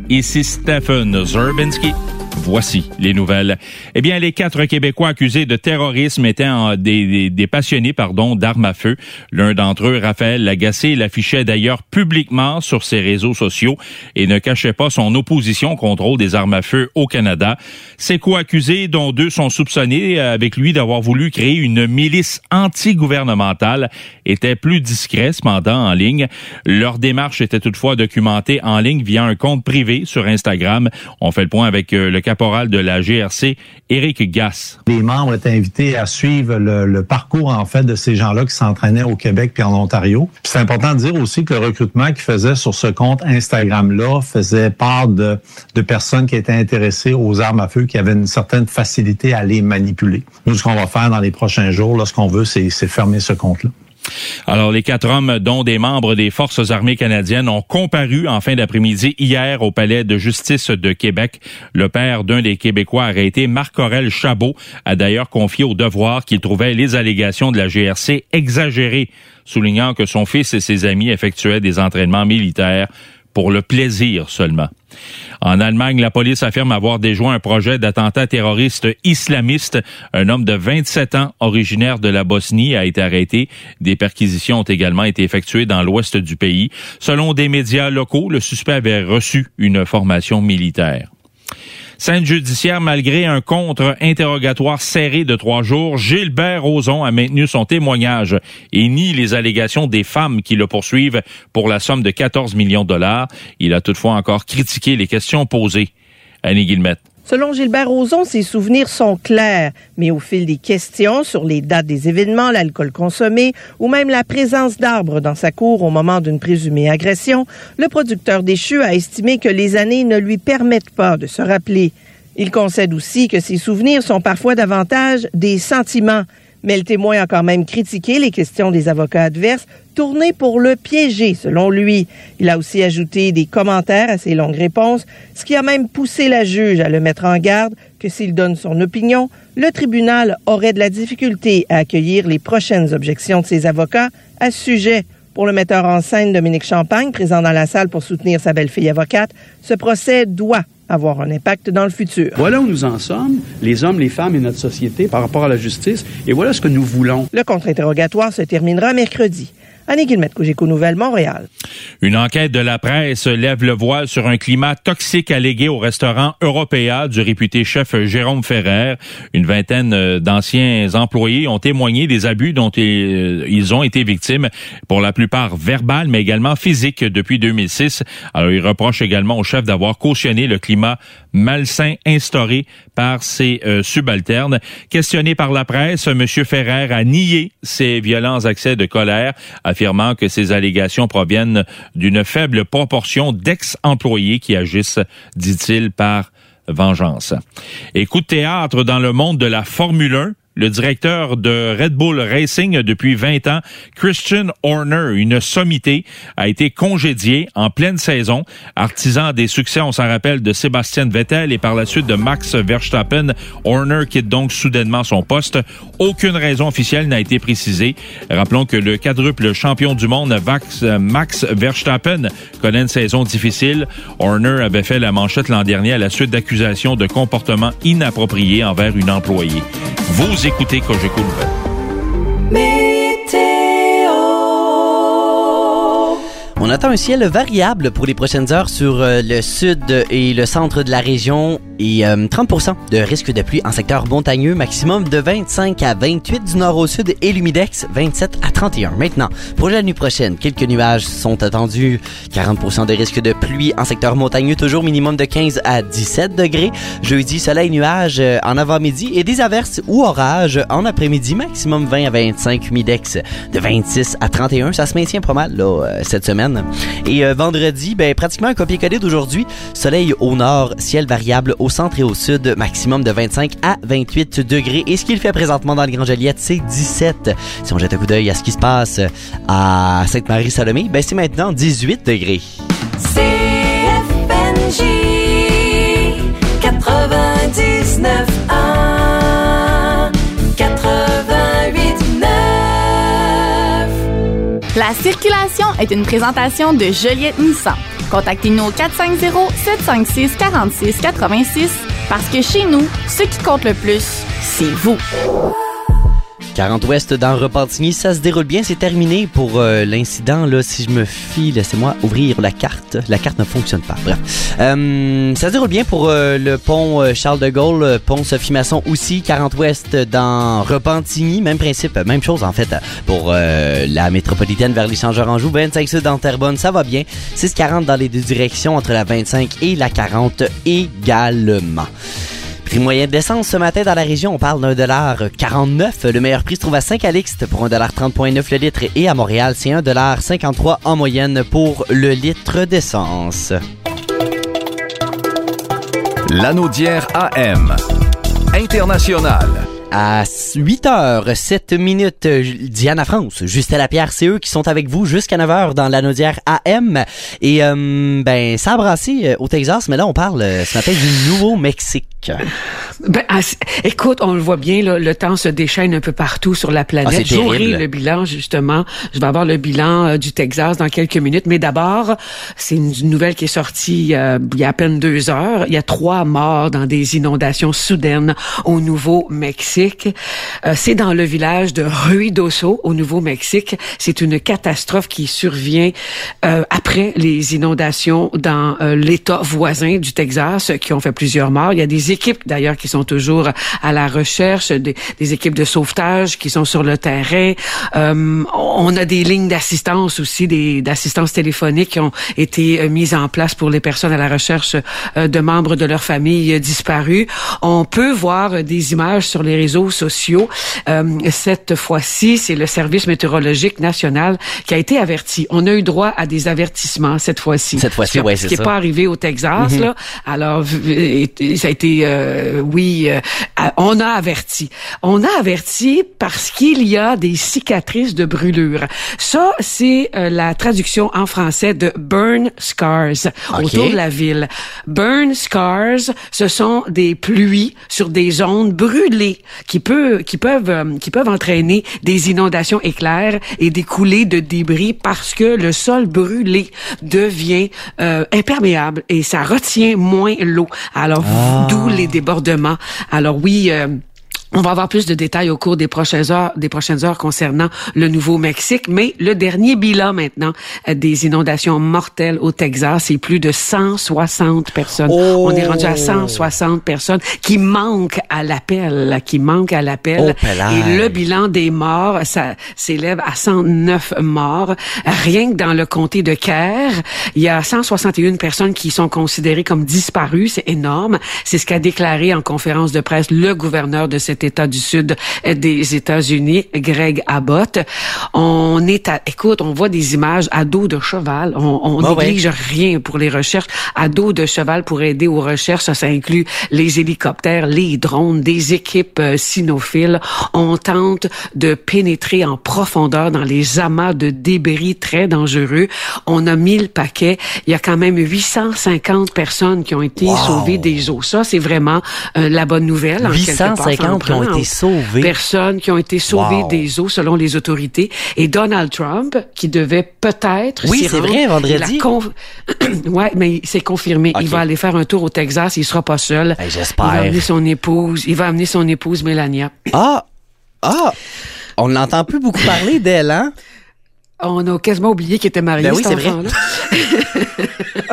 ici Stephen Zerbinski. Voici les nouvelles. Eh bien, les quatre Québécois accusés de terrorisme étaient en, des, des, des passionnés pardon, d'armes à feu. L'un d'entre eux, Raphaël Lagacé, l'affichait d'ailleurs publiquement sur ses réseaux sociaux et ne cachait pas son opposition au contrôle des armes à feu au Canada. Ses co-accusés, dont deux sont soupçonnés avec lui d'avoir voulu créer une milice anti-gouvernementale, étaient plus discrets cependant en ligne. Leur démarche était toutefois documentée en ligne via un compte privé sur Instagram. On fait le point avec le caporal de la G R C, Éric Gasse. Les membres étaient invités à suivre le, le parcours, en fait, de ces gens-là qui s'entraînaient au Québec puis en Ontario. Puis c'est important de dire aussi que le recrutement qu'ils faisaient sur ce compte Instagram-là faisait part de, de personnes qui étaient intéressées aux armes à feu, qui avaient une certaine facilité à les manipuler. Nous, ce qu'on va faire dans les prochains jours, là, ce qu'on veut, c'est, c'est fermer ce compte-là. Alors, les quatre hommes, dont des membres des Forces armées canadiennes, ont comparu en fin d'après-midi hier au Palais de justice de Québec. Le père d'un des Québécois arrêtés, Marc-Aurèle Chabot, a d'ailleurs confié au Devoir qu'il trouvait les allégations de la G R C exagérées, soulignant que son fils et ses amis effectuaient des entraînements militaires pour le plaisir seulement. En Allemagne, la police affirme avoir déjoué un projet d'attentat terroriste islamiste. Un homme de vingt-sept ans, originaire de la Bosnie, a été arrêté. Des perquisitions ont également été effectuées dans l'ouest du pays. Selon des médias locaux, le suspect avait reçu une formation militaire. Scène judiciaire, malgré un contre-interrogatoire serré de trois jours, Gilbert Rozon a maintenu son témoignage et nie les allégations des femmes qui le poursuivent pour la somme de quatorze millions de dollars. Il a toutefois encore critiqué les questions posées. Annie Guillemette. Selon Gilbert Rozon, ses souvenirs sont clairs, mais au fil des questions sur les dates des événements, l'alcool consommé ou même la présence d'arbres dans sa cour au moment d'une présumée agression, le producteur déchu a estimé que les années ne lui permettent pas de se rappeler. Il concède aussi que ses souvenirs sont parfois davantage des sentiments, mais le témoin a quand même critiqué les questions des avocats adverses tournées pour le piéger, selon lui. Il a aussi ajouté des commentaires à ses longues réponses, ce qui a même poussé la juge à le mettre en garde que s'il donne son opinion, le tribunal aurait de la difficulté à accueillir les prochaines objections de ses avocats à ce sujet. Pour le metteur en scène Dominique Champagne, présent dans la salle pour soutenir sa belle-fille avocate, ce procès doit avoir un impact dans le futur. Voilà où nous en sommes, les hommes, les femmes et notre société par rapport à la justice, et voilà ce que nous voulons. Le contre-interrogatoire se terminera mercredi. Annie Guillemette, Cogeco Nouvelles, Montréal. Une enquête de la presse lève le voile sur un climat toxique allégué au restaurant Européa du réputé chef Jérôme Ferrer. Une vingtaine d'anciens employés ont témoigné des abus dont ils ont été victimes, pour la plupart verbales, mais également physiques, depuis deux mille six. Alors, ils reprochent également au chef d'avoir cautionné le climat malsain instauré par ses euh, subalternes. Questionné par la presse, M. Ferrer a nié ces violents accès de colère, affirmant que ces allégations proviennent d'une faible proportion d'ex-employés qui agissent, dit-il, par vengeance. Et coup de théâtre dans le monde de la Formule un. Le directeur de Red Bull Racing depuis vingt ans, Christian Horner, une sommité, a été congédié en pleine saison. Artisan des succès, on s'en rappelle, de Sébastien Vettel et par la suite de Max Verstappen, Horner quitte donc soudainement son poste. Aucune raison officielle n'a été précisée. Rappelons que le quadruple champion du monde, Max Verstappen, connaît une saison difficile. Horner avait fait la manchette l'an dernier à la suite d'accusations de comportement inapproprié envers une employée. Vous écoutez Cogeco Nouvelles. Météo. On attend un ciel variable pour les prochaines heures sur euh, le sud et le centre de la région et euh, trente pour cent de risque de pluie en secteur montagneux, maximum de vingt-cinq à vingt-huit du nord au sud et l'humidex vingt-sept à trente et un. Maintenant, pour la nuit prochaine, quelques nuages sont attendus, quarante pour cent de risque de pluie en secteur montagneux, toujours minimum de quinze à dix-sept degrés. Jeudi, soleil, nuages euh, en avant-midi et des averses ou orages en après-midi, maximum vingt à vingt-cinq, humidex de vingt-six à trente et un. Ça se maintient pas mal là euh, cette semaine. Et euh, vendredi, ben pratiquement un copier-coller d'aujourd'hui. Soleil au nord, ciel variable au centre et au sud, maximum de vingt-cinq à vingt-huit degrés. Et ce qu'il fait présentement dans le Grand Joliette, c'est dix-sept. Si on jette un coup d'œil à ce qui se passe à Sainte-Marie-Salomé, ben c'est maintenant dix-huit degrés. C F N J quatre-vingt-dix-neuf un quatre-vingt-huit neuf. La circulation est une présentation de Joliette Nissan. Contactez-nous au quatre cinq zéro, sept cinq six, quatre six quatre six parce que chez nous, ce qui compte le plus, c'est vous. quarante Ouest dans Repentigny, ça se déroule bien, c'est terminé pour euh, l'incident. Là, si je me fie, laissez-moi ouvrir la carte. La carte ne fonctionne pas. Bref, euh, ça se déroule bien pour euh, le pont Charles de Gaulle, le pont Sophie Masson aussi. quarante Ouest dans Repentigny, même principe, même chose en fait pour euh, la métropolitaine vers l'Échangeur-Anjou. vingt-cinq Sud dans Terrebonne, ça va bien. six quarante dans les deux directions entre la vingt-cinq et la quarante également. Prix moyen d'essence ce matin dans la région, on parle d'un dollar quarante-neuf. Le meilleur prix se trouve à Saint-Calixte pour un dollar trente virgule neuf le litre et à Montréal, c'est un dollar cinquante-trois en moyenne pour le litre d'essence. Lanaudière A M. International. À huit heures sept minutes, Diana France, Justin Lapierre, c'est eux qui sont avec vous jusqu'à neuf heures dans Lanaudière A M. Et euh, ben ça a brassé au Texas, mais là on parle ce matin du Nouveau-Mexique. Ben, écoute, on le voit bien, là, le temps se déchaîne un peu partout sur la planète. Ah, J'aurai le bilan, justement. Je vais avoir le bilan euh, du Texas dans quelques minutes. Mais d'abord, c'est une, une nouvelle qui est sortie euh, il y a à peine deux heures. Il y a trois morts dans des inondations soudaines au Nouveau-Mexique. Euh, c'est dans le village de Ruidoso, au Nouveau-Mexique. C'est une catastrophe qui survient euh, après les inondations dans euh, l'État voisin du Texas, qui ont fait plusieurs morts. Il y a des équipes, d'ailleurs, qui sont toujours à la recherche, des, des équipes de sauvetage qui sont sur le terrain. Euh, on a des lignes d'assistance aussi, des d'assistance téléphonique qui ont été euh, mises en place pour les personnes à la recherche euh, de membres de leur famille euh, disparus. On peut voir des images sur les réseaux sociaux. Euh, cette fois-ci, c'est le Service météorologique national qui a été averti. On a eu droit à des avertissements cette fois-ci. Cette fois-ci, oui, c'est ça. Ce qui n'est pas arrivé au Texas, mm-hmm. là. Alors, ça a été, euh, oui, euh, on a averti. On a averti parce qu'il y a des cicatrices de brûlure. Ça, c'est euh, la traduction en français de burn scars okay. autour de la ville. Burn scars, ce sont des pluies sur des zones brûlées qui peut, qui peuvent, euh, qui peuvent entraîner des inondations éclairs et des coulées de débris parce que le sol brûlé devient euh, imperméable et ça retient moins l'eau. Alors, ah. d'où les débordements. Alors oui, euh, on va avoir plus de détails au cours des prochaines heures, des prochaines heures concernant le Nouveau-Mexique, mais le dernier bilan maintenant euh, des inondations mortelles au Texas, c'est plus de cent soixante personnes. Oh. On est rendu à cent soixante personnes qui manquent à l'appel, qui manquent à l'appel. Oh, et le bilan des morts, ça s'élève à cent neuf morts. Rien que dans le comté de Kerr, il y a cent soixante et une personnes qui sont considérées comme disparues. C'est énorme. C'est ce qu'a déclaré en conférence de presse le gouverneur de cet État du Sud des États-Unis, Greg Abbott. On est à, écoute, on voit des images à dos de cheval. On, on oh néglige ouais. rien pour les recherches. À dos de cheval pour aider aux recherches, ça, ça inclut les hélicoptères, les drones, des équipes euh, cynophiles. On tente de pénétrer en profondeur dans les amas de débris très dangereux. On a mis le paquet. Il y a quand même huit cent cinquante personnes qui ont été wow. sauvées des eaux. Ça, c'est vraiment euh, la bonne nouvelle. huit cent cinquante qui ont été sauvées. Personnes qui ont été sauvées wow. des eaux selon les autorités. Et Donald Trump, qui devait peut-être... Oui, c'est vrai, vendredi. Conf... ouais, mais c'est confirmé. Okay. Il va aller faire un tour au Texas. Il sera pas seul. Hey, j'espère. Il va amener son épouse. Il va amener son épouse Melania. Ah! Ah! On n'entend plus beaucoup parler d'elle, hein? On a quasiment oublié qu'il était marié, ben oui, cet c'est enfant-là. vrai.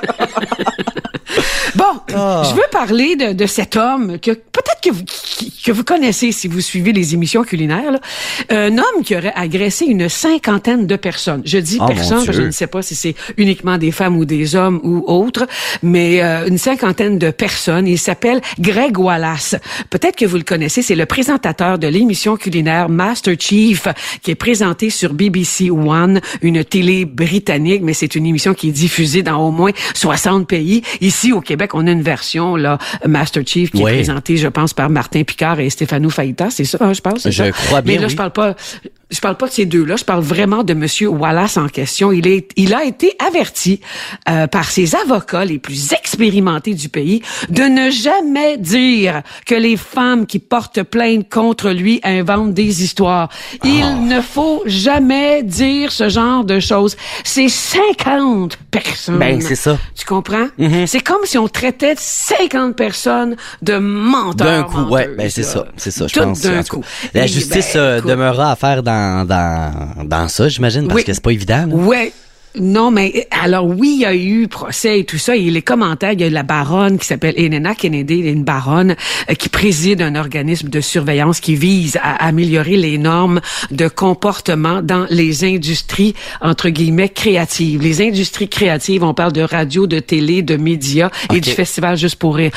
Bon, oh. je veux parler de, de cet homme que peut-être que vous, que vous connaissez si vous suivez les émissions culinaires. Là. Un homme qui aurait agressé une cinquantaine de personnes. Je dis oh, personnes, je ne sais pas si c'est uniquement des femmes ou des hommes ou autres, mais euh, une cinquantaine de personnes. Il s'appelle Greg Wallace. Peut-être que vous le connaissez, c'est le présentateur de l'émission culinaire Master Chief qui est présentée sur B B C One, une télé britannique, mais c'est une émission qui est diffusée dans au moins soixante pays. Ici, au Québec, on a une version, là, Master Chief, qui oui. est présentée, je pense, par Martin Picard et Stéphano Faïta. C'est ça, hein, je pense? Je ça? crois bien, Mais là, oui. je parle pas... je parle pas de ces deux-là, je parle vraiment de Monsieur Wallace en question. Il est, il a été averti euh, par ses avocats les plus expérimentés du pays de ne jamais dire que les femmes qui portent plainte contre lui inventent des histoires. Il oh. ne faut jamais dire ce genre de choses. C'est cinquante personnes. Ben, c'est ça. Tu comprends? Mm-hmm. C'est comme si on traitait cinquante personnes de menteurs. D'un coup, menteuses, ouais, ben c'est là. ça, c'est ça, je Tout pense. d'un coup. La Et justice ben, euh, écoute, demeurera à faire dans dans dans ça, j'imagine, parce oui. que c'est pas évident. Là. Ouais. Non, mais alors oui, il y a eu procès et tout ça. Et les commentaires, il y a la baronne qui s'appelle Elena Kennedy, une baronne euh, qui préside un organisme de surveillance qui vise à améliorer les normes de comportement dans les industries, entre guillemets, créatives. Les industries créatives, on parle de radio, de télé, de médias okay. et du festival Juste pour rire.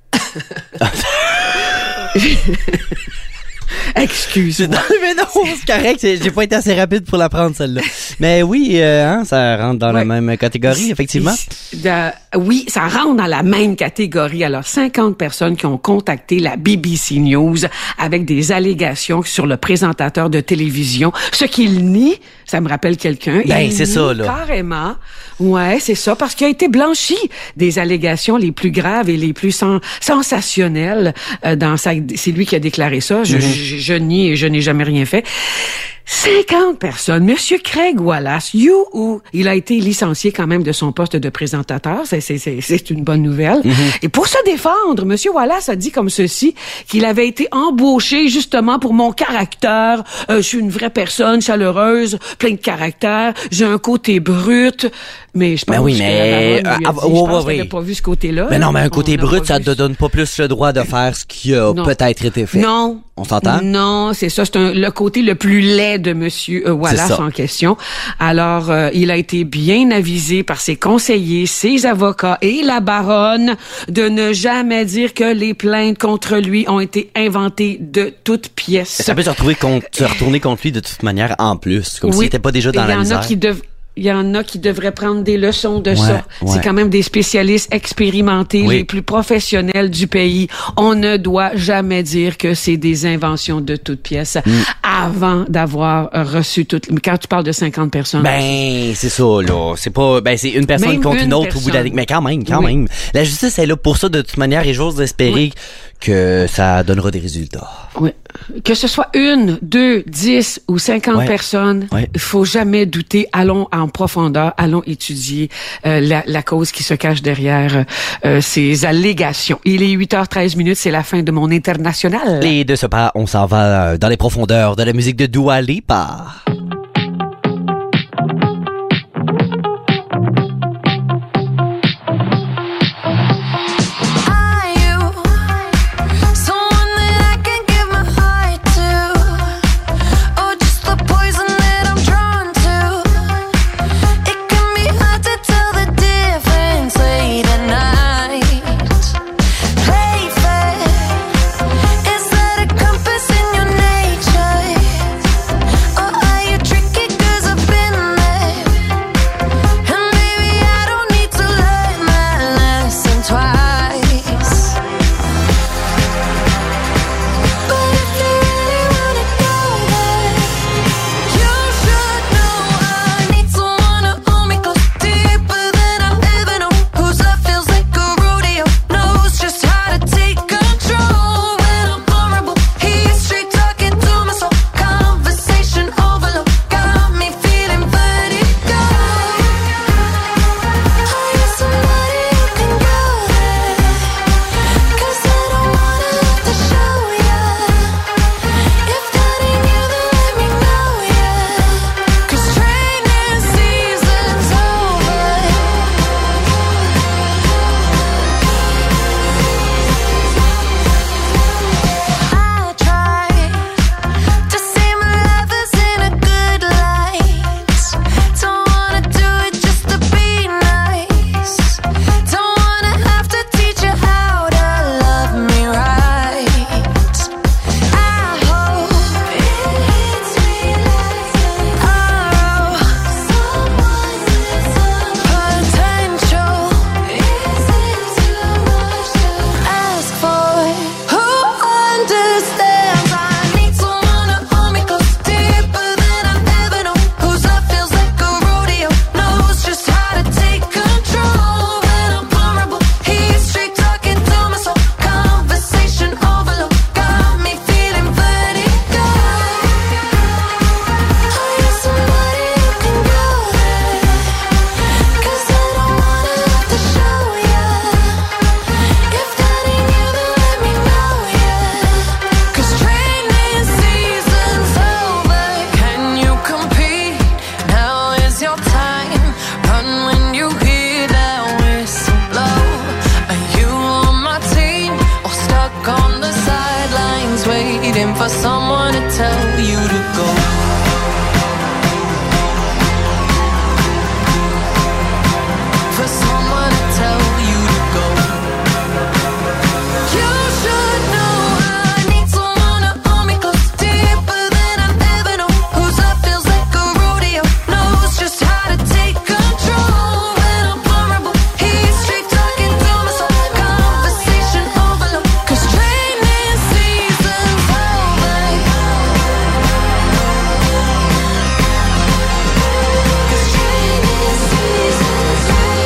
Excuse-moi. Mais non, c'est correct. J'ai pas été assez rapide pour la prendre, celle-là. Mais oui, euh, hein, ça rentre dans ouais. la même catégorie, effectivement. De, oui, ça rentre dans la même catégorie. Alors, cinquante personnes qui ont contacté la B B C News avec des allégations sur le présentateur de télévision. Ce qu'il nie, ça me rappelle quelqu'un. Ben, il c'est nie ça, là. Carrément. Ouais, c'est ça. Parce qu'il a été blanchi des allégations les plus graves et les plus sen- sensationnelles euh, dans sa... C'est lui qui a déclaré ça. Je, Mm-hmm. je, je nie et je n'ai jamais rien fait. cinquante personnes. Monsieur Craig Wallace, you ou il a été licencié quand même de son poste de présentateur. C'est, c'est, c'est, c'est une bonne nouvelle. Mm-hmm. Et pour se défendre, Monsieur Wallace a dit comme ceci qu'il avait été embauché justement pour mon caractère. Euh, je suis une vraie personne chaleureuse, plein de caractère. J'ai un côté brut. Mais je pense ben oui, que mais... la baronne lui a dit, ah, je ouais, pense ouais, qu'elle n'a pas vu ce côté-là. Mais non, mais un côté On brut, ça vu... te donne pas plus le droit de faire ce qui a non. peut-être été fait. Non. On s'entend? Non, c'est ça. C'est un, le côté le plus laid de Monsieur euh, Wallace en question. Alors, euh, il a été bien avisé par ses conseillers, ses avocats et la baronne de ne jamais dire que les plaintes contre lui ont été inventées de toutes pièces. Ça peut se retrouver contre, se retourner contre lui de toute manière en plus, comme oui. s'il n'était pas déjà dans la misère. Il y en a qui dev- Il y en a qui devraient prendre des leçons de ouais, ça. Ouais. C'est quand même des spécialistes expérimentés, oui. les plus professionnels du pays. On ne doit jamais dire que c'est des inventions de toutes pièces mm. avant d'avoir reçu toutes. Mais quand tu parles de cinquante personnes. Ben, c'est ça, là. C'est pas, ben, c'est une personne même contre une une autre personne. au bout de la ligne. Mais quand même, quand oui. même. La justice est là pour ça de toute manière et j'ose espérer oui. que ça donnera des résultats. Oui. Que ce soit une, deux, dix ou cinquante ouais. personnes, il ouais. faut jamais douter. Allons en profondeur, allons étudier euh, la, la cause qui se cache derrière euh, ces allégations. Il est huit heures treize minutes, c'est la fin de mon international. Et de ce pas, on s'en va dans les profondeurs de la musique de Dua Lipa. Is that a compass in your nature? Or are you waiting for someone to tell you to go. For someone to tell you to go. You should know I need someone to hold me close, deeper than I've ever known. Whose love feels like a rodeo, knows just how to take control when I'm vulnerable. He's straight talking to my soul, conversation overload. 'Cause training season's over. 'Cause training season's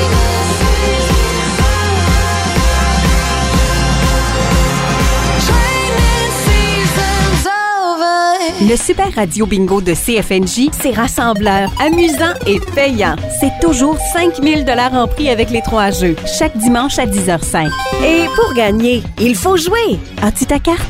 Le Super Radio Bingo de C F N J, c'est rassembleur, amusant et payant. C'est toujours cinq mille dollars en prix avec les trois jeux, chaque dimanche à dix heures zéro cinq. Et pour gagner, il faut jouer. As-tu ta carte?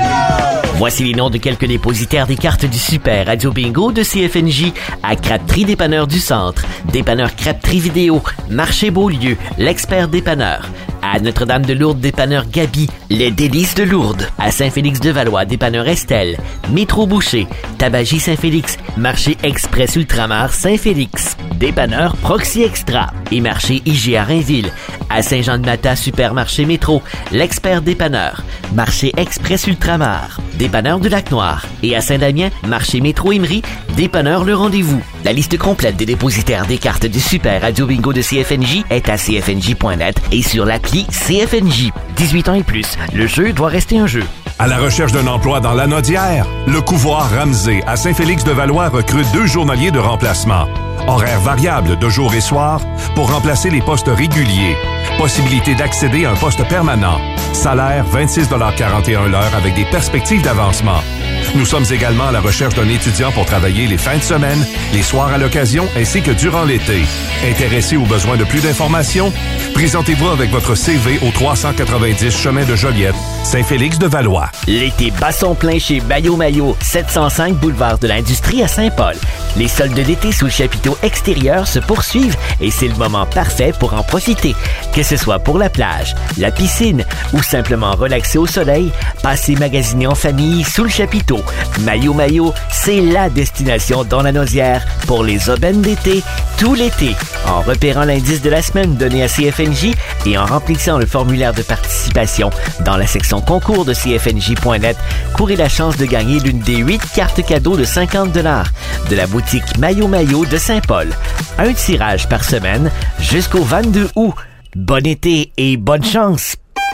Voici les noms de quelques dépositaires des cartes du Super Radio Bingo de C F N J à Crabtree Dépanneur du Centre, Dépanneur Crabtree Vidéo, Marché Beaulieu, l'Expert Dépanneur. À Notre-Dame-de-Lourdes, dépanneur Gabi, Les Délices de Lourdes. À Saint-Félix-de-Valois, dépanneur Estelle, Métro Boucher, Tabagie Saint-Félix, Marché Express Ultramar Saint-Félix, dépanneur Proxy Extra et Marché I G A Rainville. À Saint-Jean-de-Mata, Supermarché Métro, l'Expert Dépanneur, Marché Express Ultramar, dépanneur de Lac-Noir. Et à Saint-Damien, Marché Métro Emery, dépanneur Le Rendez-vous. La liste complète des dépositaires des cartes du Super Radio Bingo de C F N J est à c f n j point net et sur l'appli C F N J. dix-huit ans et plus, le jeu doit rester un jeu. À la recherche d'un emploi dans l'Anaudière, le couvoir Ramsey à Saint-Félix-de-Valois recrute deux journaliers de remplacement. Horaires variables de jour et soir pour remplacer les postes réguliers. Possibilité d'accéder à un poste permanent. Salaire vingt-six quarante et un l'heure avec des perspectives d'avancement. Nous sommes également à la recherche d'un étudiant pour travailler les fins de semaine, les soirs à l'occasion ainsi que durant l'été. Intéressé ou besoin de plus d'informations? Présentez-vous avec votre C V au trois cent quatre-vingt-dix chemin de Joliette, Saint-Félix-de-Valois. L'été bat son plein chez Bayo Mayo, sept cent cinq boulevard de l'Industrie à Saint-Paul. Les soldes d'été sous le chapiteau extérieur se poursuivent et c'est le moment parfait pour en profiter. Que ce soit pour la plage, la piscine ou simplement relaxer au soleil, passez magasiner en famille sous le chapiteau. Mayo Mayo, c'est la destination dans la Naudière pour les aubaines d'été, tout l'été. En repérant l'indice de la semaine donné à C F N J et en remplissant le formulaire de participation dans la section concours de c f n j point net, courez la chance de gagner l'une des huit cartes cadeaux de cinquante dollars de la boutique Mayo Mayo de Saint-Paul. Un tirage par semaine jusqu'au vingt-deux août. Bon été et bonne chance!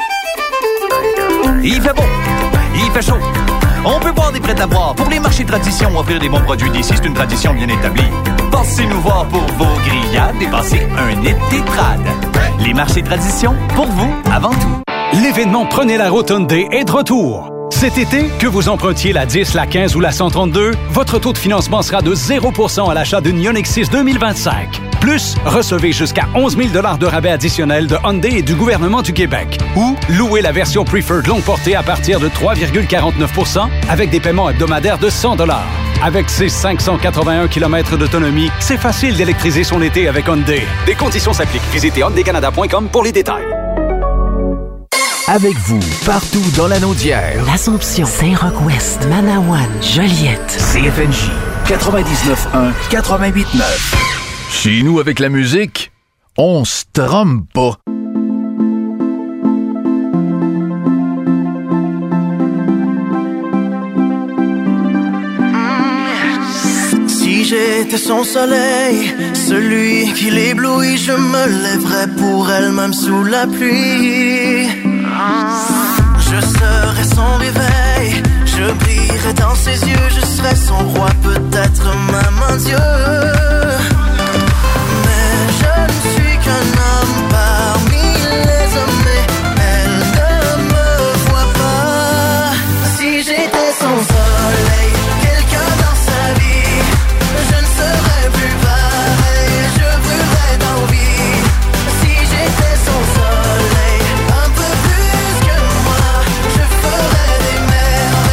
Il fait beau, il fait chaud. On peut boire des prêts à boire. Pour les marchés tradition, offrir des bons produits d'ici, c'est une tradition bien établie. Passez nous voir pour vos grillades et passez un été trad. Les marchés tradition, pour vous, avant tout. L'événement Prenez la route Hyundai est de retour. Cet été, que vous empruntiez la dix, la quinze ou la cent trente-deux, votre taux de financement sera de zéro pour cent à l'achat d'une Ioniq six deux mille vingt-cinq. Plus, recevez jusqu'à onze mille dollars de rabais additionnels de Hyundai et du gouvernement du Québec. Ou, louez la version Preferred longue portée à partir de trois virgule quarante-neuf pour cent avec des paiements hebdomadaires de cent dollars. Avec ses cinq cent quatre-vingt-un kilomètres d'autonomie, c'est facile d'électriser son été avec Hyundai. Des conditions s'appliquent. Visitez hyundai canada point com pour les détails. Avec vous, partout dans la Naudière. L'Assomption, Saint-Roch-Ouest, Manawan, Joliette. C F N J, quatre-vingt-dix-neuf un, quatre-vingt-huit neuf. Chez nous, avec la musique, on se trompe pas. Si j'étais son soleil, celui qui l'éblouit, je me lèverais pour elle même sous la pluie. Je serais son réveil, je brillerais dans ses yeux, je serais son roi, peut-être même un dieu. Mais je ne suis qu'un homme parmi les hommes, mais elle ne me voit pas. Si j'étais son soleil, quelqu'un dans sa vie, je ne serais plus pareil, je brûlerais d'envie. Si j'étais son soleil, un peu plus que moi, je ferais des merveilles.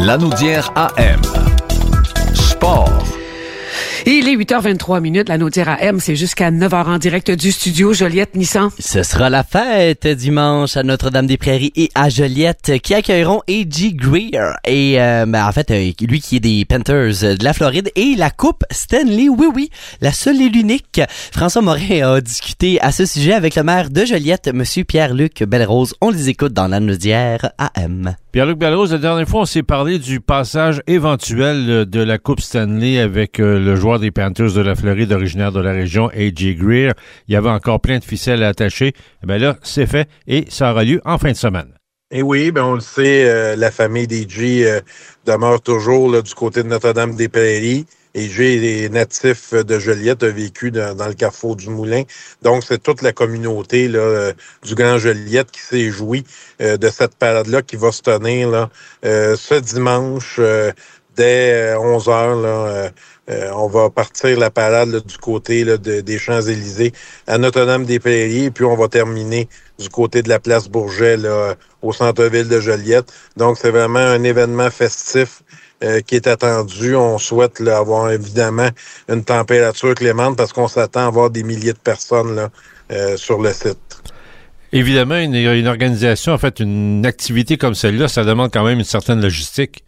Lanaudière A M. Sport. Et il est huit heures vingt-trois minutes, la Naudière A M, c'est jusqu'à neuf heures en direct du studio Joliette Nissan. Ce sera la fête dimanche à Notre-Dame-des-Prairies et à Joliette qui accueilleront A J Greer. Et euh, ben, en fait, euh, lui qui est des Panthers de la Floride et la Coupe Stanley, oui oui, la seule et l'unique. François Morin a discuté à ce sujet avec le maire de Joliette, Monsieur Pierre-Luc Belrose. On les écoute dans la Naudière A M. Pierre-Luc Belrose, la dernière fois, on s'est parlé du passage éventuel de la Coupe Stanley avec euh, le joueur des Panthers de la Floride, originaire de la région, A J Greer. Il y avait encore plein de ficelles à attacher. Eh bien là, c'est fait et ça aura lieu en fin de semaine. Et oui, ben on le sait, euh, la famille d'A J euh, demeure toujours là, du côté de Notre-Dame-des-Prairies. A J est natif de Joliette, a vécu dans, dans le carrefour du Moulin. Donc, c'est toute la communauté là, euh, du Grand Joliette qui s'est jouie euh, de cette parade-là qui va se tenir là, euh, ce dimanche euh, dès onze heures. Là, euh, euh, on va partir la parade là, du côté là, de, des Champs-Élysées à Notre-Dame-des-Prairies. Et puis, on va terminer du côté de la place Bourget là, au centre-ville de Joliette. Donc, c'est vraiment un événement festif Euh, qui est attendu. On souhaite là, avoir évidemment une température clémente parce qu'on s'attend à avoir des milliers de personnes là, euh, sur le site. Évidemment, une, une organisation, en fait, une activité comme celle-là, ça demande quand même une certaine logistique.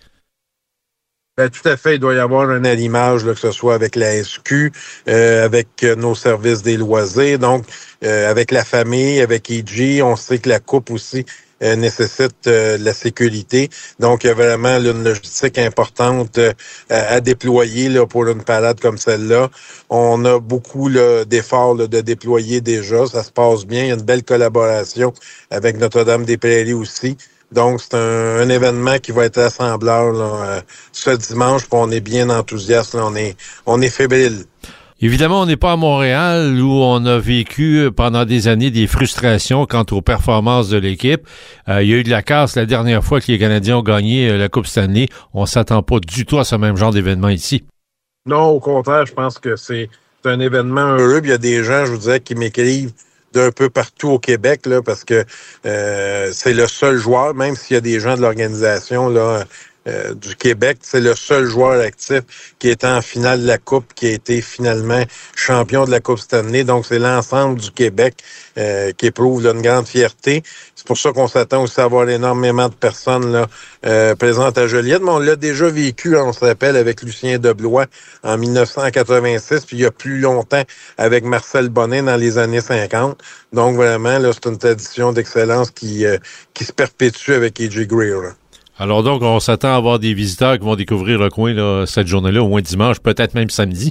Ben, tout à fait. Il doit y avoir un allumage, là, que ce soit avec la S Q, euh, avec euh, nos services des loisirs, donc euh, avec la famille, avec A J. On sait que la coupe aussi Euh, nécessite euh, de la sécurité. Donc, il y a vraiment là, une logistique importante euh, à, à déployer là, pour une parade comme celle-là. On a beaucoup là, d'efforts là, de déployer déjà. Ça se passe bien. Il y a une belle collaboration avec Notre-Dame-des-Prairies aussi. Donc, c'est un, un événement qui va être rassembleur là, euh, ce dimanche. Puis on est bien enthousiaste. Là, on est, on est fébrile. Évidemment, on n'est pas à Montréal où on a vécu pendant des années des frustrations quant aux performances de l'équipe. Euh, il y a eu de la casse la dernière fois que les Canadiens ont gagné la Coupe Stanley. On s'attend pas du tout à ce même genre d'événement ici. Non, au contraire, je pense que c'est un événement heureux. Puis il y a des gens, je vous disais, qui m'écrivent d'un peu partout au Québec là, parce que euh, c'est le seul joueur, même s'il y a des gens de l'organisation là. Euh, du Québec, c'est le seul joueur actif qui était en finale de la Coupe, qui a été finalement champion de la Coupe Stanley. Donc, c'est l'ensemble du Québec euh, qui éprouve là, une grande fierté. C'est pour ça qu'on s'attend aussi à avoir énormément de personnes là, euh, présentes à Joliette. Mais on l'a déjà vécu, hein, on se rappelle, avec Lucien Deblois en dix-neuf cent quatre-vingt-six, puis il y a plus longtemps avec Marcel Bonnet dans les années cinquante. Donc, vraiment, là, c'est une tradition d'excellence qui, euh, qui se perpétue avec A J Greer. Là. Alors donc, on s'attend à avoir des visiteurs qui vont découvrir le coin là, cette journée-là, au moins dimanche, peut-être même samedi.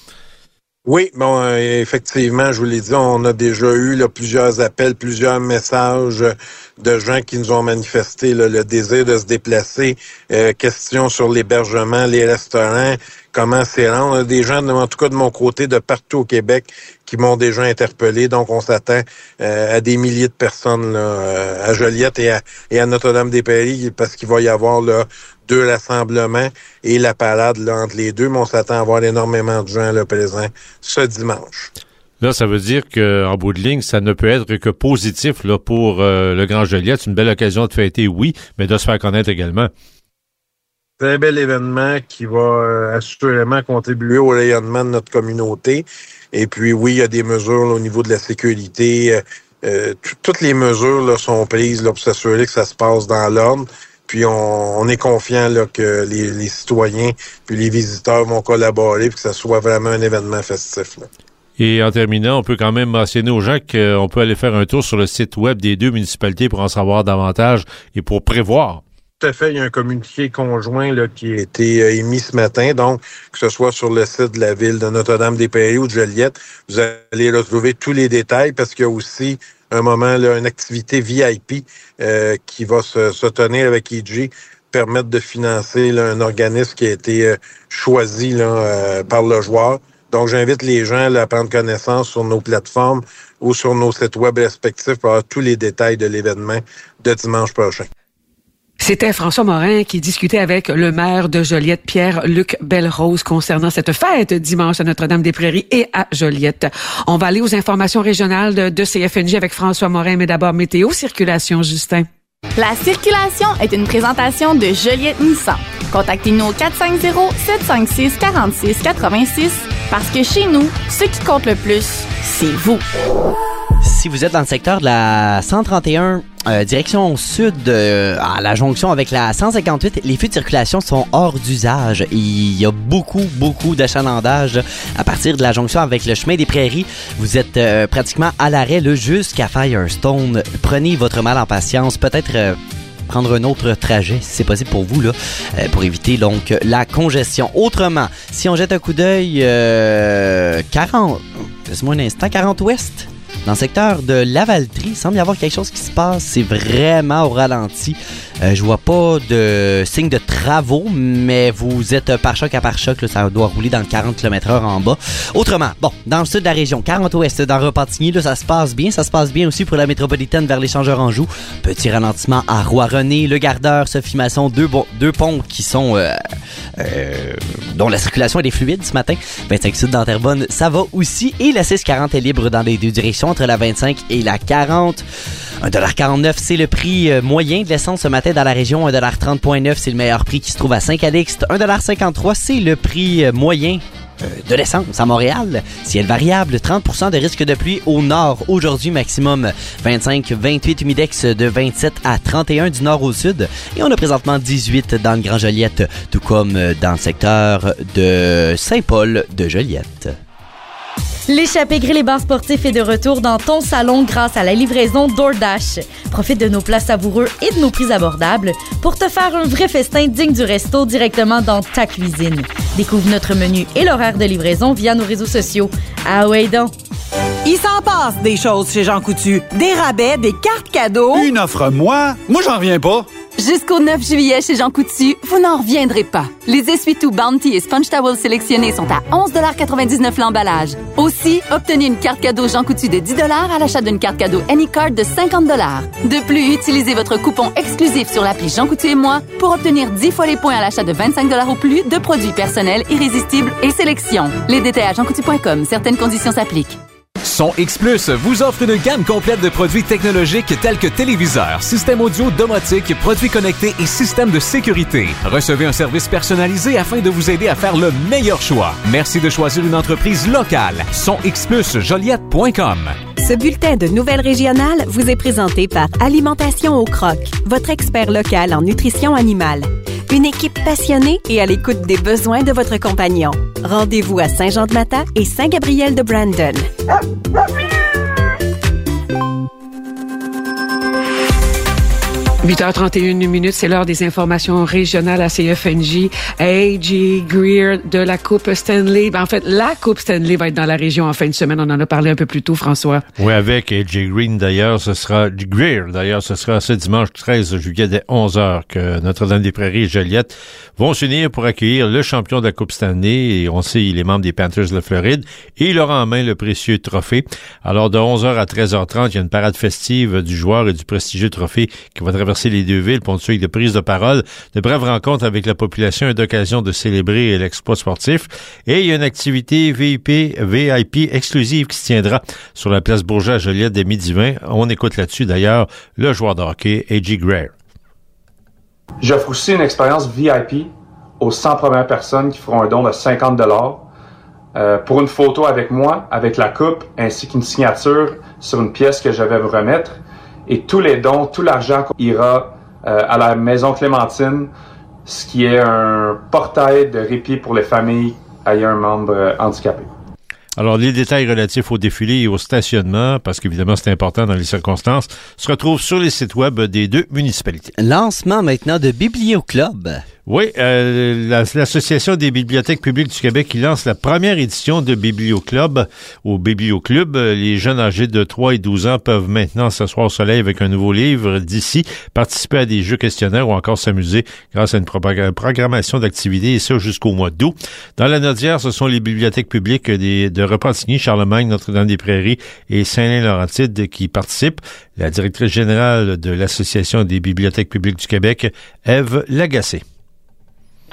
Oui, bon, euh, effectivement, je vous l'ai dit, on a déjà eu là, plusieurs appels, plusieurs messages de gens qui nous ont manifesté là, le désir de se déplacer, euh, questions sur l'hébergement, les restaurants, comment c'est rendre. On a des gens, en tout cas de mon côté, de partout au Québec, qui m'ont déjà interpellé. Donc, on s'attend euh, à des milliers de personnes là, à Joliette et à, et à Notre-Dame-des-Prairies parce qu'il va y avoir là, deux rassemblements et la parade là, entre les deux. Mais on s'attend à avoir énormément de gens là, présents ce dimanche. Là, ça veut dire qu'en bout de ligne, ça ne peut être que positif là, pour euh, le Grand Joliette. C'est une belle occasion de fêter, oui, mais de se faire connaître également. C'est un bel événement qui va euh, assurément contribuer au rayonnement de notre communauté. Et puis, oui, il y a des mesures là, au niveau de la sécurité. Euh, euh, t- toutes les mesures là, sont prises là, pour s'assurer que ça se passe dans l'ordre. Puis, on, on est confiant là, que les, les citoyens puis les visiteurs vont collaborer puis que ça soit vraiment un événement festif. Là. Et en terminant, on peut quand même mentionner aux gens qu'on peut aller faire un tour sur le site web des deux municipalités pour en savoir davantage et pour prévoir. Tout à fait, il y a un communiqué conjoint là, qui a été euh, émis ce matin, donc que ce soit sur le site de la ville de Notre-Dame-des-Prairies ou de Joliette, vous allez retrouver tous les détails parce qu'il y a aussi un moment, là, une activité V I P euh, qui va se, se tenir avec A J, permettre de financer là, un organisme qui a été euh, choisi là, euh, par le joueur. Donc, j'invite les gens là, à prendre connaissance sur nos plateformes ou sur nos sites web respectifs pour avoir tous les détails de l'événement de dimanche prochain. C'était François Morin qui discutait avec le maire de Joliette, Pierre-Luc Belrose, concernant cette fête dimanche à Notre-Dame-des-Prairies et à Joliette. On va aller aux informations régionales de, de C F N J avec François Morin, mais d'abord météo, circulation, Justin. La circulation est une présentation de Joliette Nissan. Contactez-nous au quatre cinq zéro, sept cinq six, quatre six quatre six parce que chez nous, ce qui compte le plus, c'est vous. Si vous êtes dans le secteur de la cent trente et un, euh, direction sud, euh, à la jonction avec la cent cinquante-huit, les feux de circulation sont hors d'usage. Il y a beaucoup, beaucoup d'achalandage à partir de la jonction avec le chemin des Prairies. Vous êtes euh, pratiquement à l'arrêt là, jusqu'à Firestone. Prenez votre mal en patience. Peut-être... Euh, prendre un autre trajet, si c'est possible pour vous, là, euh, pour éviter donc la congestion. Autrement, si on jette un coup d'œil, euh, quarante, laisse-moi un instant, quarante ouest, dans le secteur de Lavaltrie, il semble y avoir quelque chose qui se passe. C'est vraiment au ralenti. Euh, je vois pas de signe de travaux, mais vous êtes pare-choc à pare-choc. Là, ça doit rouler dans le quarante kilomètres heure en bas. Autrement, bon, dans le sud de la région, quarante ouest, dans Repentigny, là, ça se passe bien. Ça se passe bien aussi pour la métropolitaine vers l'échangeur Anjou. Petit ralentissement à Roi-René, le Gardeur, Sophie Masson, deux, bon, deux ponts qui sont... Euh, euh, dont la circulation est fluide ce matin. vingt-cinq sud dans Terrebonne, ça va aussi. Et la six quarante est libre dans les deux directions, entre la vingt-cinq et la quarante. un dollar quarante-neuf, c'est le prix moyen de l'essence ce matin dans la région. un dollar trente virgule neuf, c'est le meilleur prix qui se trouve à Saint-Calixte. un dollar cinquante-trois, c'est le prix moyen de l'essence à Montréal. Ciel variable, trente pour cent de risque de pluie au nord. Aujourd'hui, maximum vingt-cinq vingt-huit, humidex de vingt-sept à trente et un du nord au sud. Et on a présentement dix-huit dans le Grand Joliette, tout comme dans le secteur de Saint-Paul de Joliette. L'échappée grill et bar sportif est de retour dans ton salon grâce à la livraison DoorDash. Profite de nos plats savoureux et de nos prix abordables pour te faire un vrai festin digne du resto directement dans ta cuisine. Découvre notre menu et l'horaire de livraison via nos réseaux sociaux. Ah ouais donc! Il s'en passe des choses chez Jean Coutu. Des rabais, des cartes cadeaux. Une offre moi? Moi, j'en reviens pas. Jusqu'au neuf juillet chez Jean Coutu, vous n'en reviendrez pas. Les essuie-tout Bounty et Sponge Towel sélectionnés sont à onze quatre-vingt-dix-neuf l'emballage. Aussi, obtenez une carte cadeau Jean Coutu de dix à l'achat d'une carte cadeau AnyCard de cinquante. De plus, utilisez votre coupon exclusif sur l'appli Jean Coutu et moi pour obtenir dix fois les points à l'achat de vingt-cinq ou plus de produits personnels, irrésistibles et sélection. Les détails à jean coutu point com. Certaines conditions s'appliquent. Son X Plus vous offre une gamme complète de produits technologiques tels que téléviseurs, systèmes audio domotiques, produits connectés et systèmes de sécurité. Recevez un service personnalisé afin de vous aider à faire le meilleur choix. Merci de choisir une entreprise locale. Son X plus joliette point com. Ce bulletin de nouvelles régionales vous est présenté par Alimentation au Croc, votre expert local en nutrition animale. Une équipe passionnée et à l'écoute des besoins de votre compagnon. Rendez-vous à Saint-Jean-de-Mata et Saint-Gabriel-de-Brandon. huit heures trente et une minutes, c'est l'heure des informations régionales à C F N J. A J Greer de la Coupe Stanley. Ben, en fait, la Coupe Stanley va être dans la région en fin de semaine. On en a parlé un peu plus tôt, François. Oui, avec A J Green, d'ailleurs, ce sera Greer, d'ailleurs, ce sera ce dimanche treize juillet dès onze heures que Notre-Dame-des-Prairies et Joliette vont s'unir pour accueillir le champion de la Coupe Stanley. Et on sait, il est membre des Panthers de la Floride et il aura en main le précieux trophée. Alors, de onze heures à treize heures trente, il y a une parade festive du joueur et du prestigieux trophée qui va traverser les deux villes, ponctuées de prises de parole, de brèves rencontres avec la population et d'occasion de célébrer l'exploit sportif. Et il y a une activité V I P, V I P exclusive qui se tiendra sur la place Bourget à Joliette dès midi vingt. On écoute là-dessus d'ailleurs le joueur de hockey A J Greer. J'offre aussi une expérience V I P aux cent premières personnes qui feront un don de cinquante dollars euh, pour une photo avec moi, avec la coupe, ainsi qu'une signature sur une pièce que je vais vous remettre. Et tous les dons, tout l'argent ira euh, à la Maison Clémentine, ce qui est un portail de répit pour les familles ayant un membre euh, handicapé. Alors, les détails relatifs au défilé et au stationnement, parce qu'évidemment c'est important dans les circonstances, se retrouvent sur les sites web des deux municipalités. Lancement maintenant de Biblioclub. Oui, euh, la, l'Association des bibliothèques publiques du Québec qui lance la première édition de Biblioclub au Biblioclub. Les jeunes âgés de trois et douze ans peuvent maintenant s'asseoir au soleil avec un nouveau livre d'ici, participer à des jeux questionnaires ou encore s'amuser grâce à une propag- programmation d'activités, et ça jusqu'au mois d'août. Dans la Nodière, ce sont les bibliothèques publiques des, de Repentigny, Charlemagne, Notre-Dame-des-Prairies et Saint-Lin-Laurentide qui participent. La directrice générale de l'Association des bibliothèques publiques du Québec, Ève Lagacé.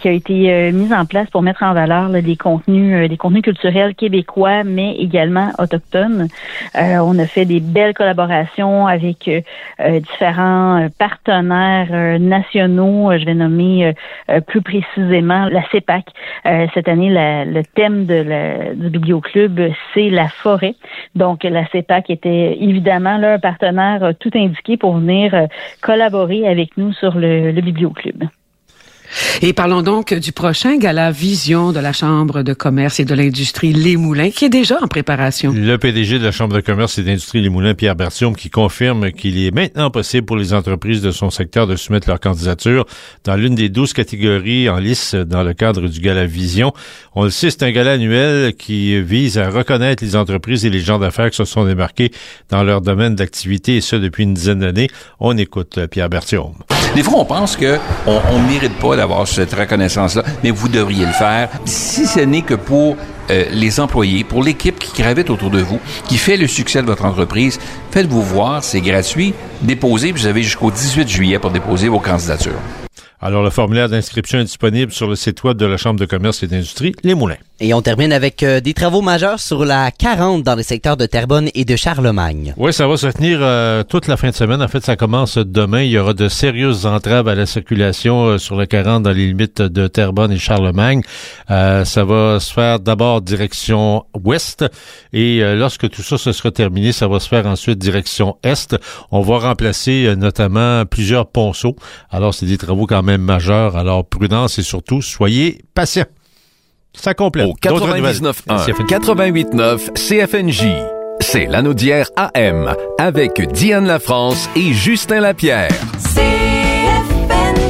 qui a été euh, mise en place pour mettre en valeur là, des contenus, euh, des contenus culturels québécois, mais également autochtones. Euh, on a fait des belles collaborations avec euh, euh, différents partenaires euh, nationaux. Je vais nommer euh, euh, plus précisément la C E P A C. Euh, cette année, la, le thème de la, du Biblioclub, c'est la forêt. Donc, la C E P A C était évidemment là, un partenaire euh, tout indiqué pour venir euh, collaborer avec nous sur le, le Biblioclub. Et parlons donc du prochain gala Vision de la Chambre de commerce et de l'industrie Les Moulins, qui est déjà en préparation. Le P D G de la Chambre de commerce et d'industrie Les Moulins, Pierre Berthiaume, qui confirme qu'il est maintenant possible pour les entreprises de son secteur de soumettre leur candidature dans l'une des douze catégories en lice dans le cadre du gala Vision. On le sait, c'est un gala annuel qui vise à reconnaître les entreprises et les gens d'affaires qui se sont démarqués dans leur domaine d'activité, et ce, depuis une dizaine d'années. On écoute Pierre Berthiaume. Des fois, on pense qu'on ne mérite pas d'avoir cette reconnaissance-là, mais vous devriez le faire, si ce n'est que pour euh, les employés, pour l'équipe qui gravite autour de vous, qui fait le succès de votre entreprise. Faites-vous voir, c'est gratuit. Déposez, vous avez jusqu'au dix-huit juillet pour déposer vos candidatures. Alors, le formulaire d'inscription est disponible sur le site web de la Chambre de commerce et d'industrie Les Moulins. Et on termine avec euh, des travaux majeurs sur la quarante dans les secteurs de Terrebonne et de Charlemagne. Oui, ça va se tenir euh, toute la fin de semaine. En fait, ça commence demain. Il y aura de sérieuses entraves à la circulation euh, sur la quarante dans les limites de Terrebonne et Charlemagne. Euh, ça va se faire d'abord direction ouest et euh, lorsque tout ça se sera terminé, ça va se faire ensuite direction est. On va remplacer euh, notamment plusieurs ponceaux. Alors, c'est des travaux quand même majeurs. Alors, prudence et surtout, soyez patients. Ça complète. Au quatre-vingt-dix-neuf un, quatre-vingt-huit neuf C F N J. C'est l'Anaudière A M avec Diane Lafrance et Justin Lapierre. C F N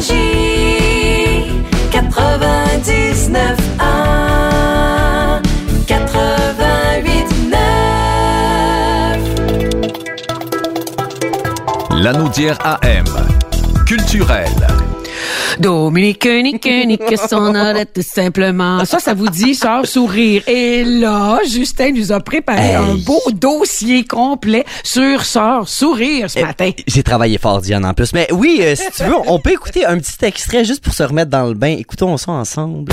J quatre-vingt-dix-neuf un, quatre-vingt-huit neuf. L'Anaudière A M. Culturel. Dominique, Nique, Nique, son arrête tout simplement. Ça, ça vous dit, sœur sourire. Et là, Justin nous a préparé hey. un beau dossier complet sur sœur sourire ce matin. Euh, j'ai travaillé fort, Diane, en plus. Mais oui, euh, si tu veux, on peut écouter un petit extrait juste pour se remettre dans le bain. Écoutons ça ensemble.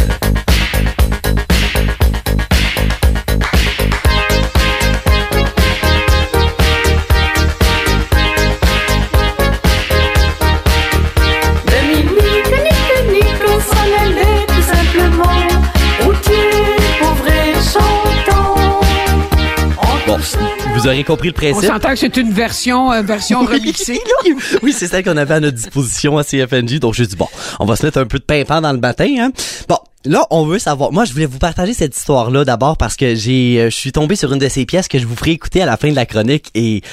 Bon, vous aurez compris le principe. On s'entend que c'est une version, euh, version remixée, là. Oui, c'est celle qu'on avait à notre disposition à C F N J. Donc, je dis bon, on va se mettre un peu de pimpant dans le matin, hein. Bon. Là, on veut savoir. Moi, je voulais vous partager cette histoire-là d'abord parce que j'ai, je suis tombé sur une de ces pièces que je vous ferai écouter à la fin de la chronique et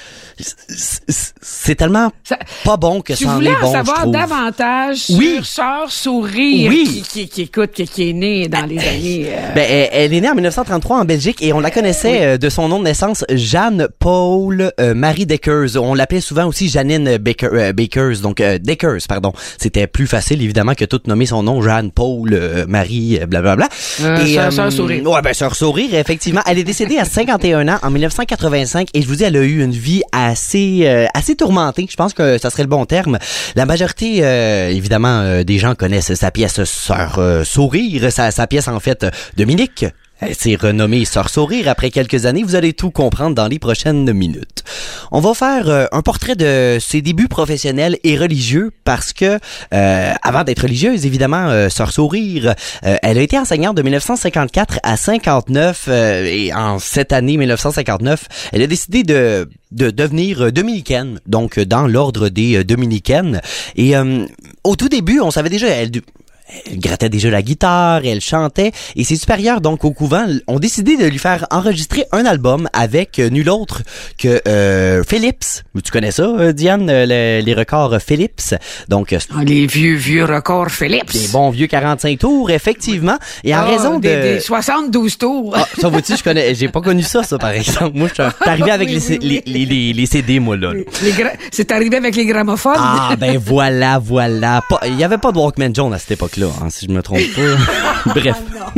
c'est tellement ça, pas bon que ça en est bon, je trouve. Tu voulais en savoir davantage oui. sur Sœur Sourire, oui. qui, qui, qui écoute, qui, qui est née dans les années... Euh... Ben, elle, elle est née en dix-neuf cent trente-trois en Belgique et on la connaissait oui. euh, de son nom de naissance, Jeanne Paul euh, Marie Deckers. On l'appelait souvent aussi Janine Baker, euh, Bakers, donc euh, Deckers, pardon. C'était plus facile, évidemment, que tout nommer son nom, Jeanne Paul euh, Marie, blablabla. Euh, et, Sœur, euh, Sœur Sourire. Ouais, ben, Sœur Sourire, effectivement. Elle est décédée à cinquante et un ans en dix-neuf cent quatre-vingt-cinq et je vous dis, elle a eu une vie assez... Euh, assez tourmentée, je pense que ça serait le bon terme. La majorité, euh, évidemment, euh, des gens connaissent sa pièce Sœur euh, Sourire, sa, sa pièce en fait Dominique. Elle s'est renommée Sœur Sourire après quelques années. Vous allez tout comprendre dans les prochaines minutes. On va faire euh, un portrait de ses débuts professionnels et religieux parce que, euh, avant d'être religieuse, évidemment, euh, Sœur Sourire, euh, elle a été enseignante de dix-neuf cent cinquante-quatre à cinquante-neuf euh, et en cette année dix-neuf cent cinquante-neuf, elle a décidé de de devenir dominicaine, donc dans l'ordre des dominicaines. Et euh, au tout début, on savait déjà, elle, elle grattait déjà la guitare, elle chantait, et ses supérieurs, donc au couvent, ont décidé de lui faire enregistrer un album avec euh, nul autre que euh, Philips. Tu connais ça, euh, Diane, le, les records Philips? Donc, euh, ah, les vieux, vieux records Philips. Les bons vieux quarante-cinq tours, effectivement. Et en ah, raison des, de... des soixante-douze tours. Ah, ça, vous-tu, je connais, j'ai pas connu ça, ça, par exemple. Moi, je suis arrivé avec oui, les, oui, les, oui. Les, les, les C D, moi, là. Les, les gra... C'est arrivé avec les gramophones. Ah, ben voilà, voilà. Il y avait pas de Walkman Jones à cette époque-là. là, hein, si je me trompe pas. Bref.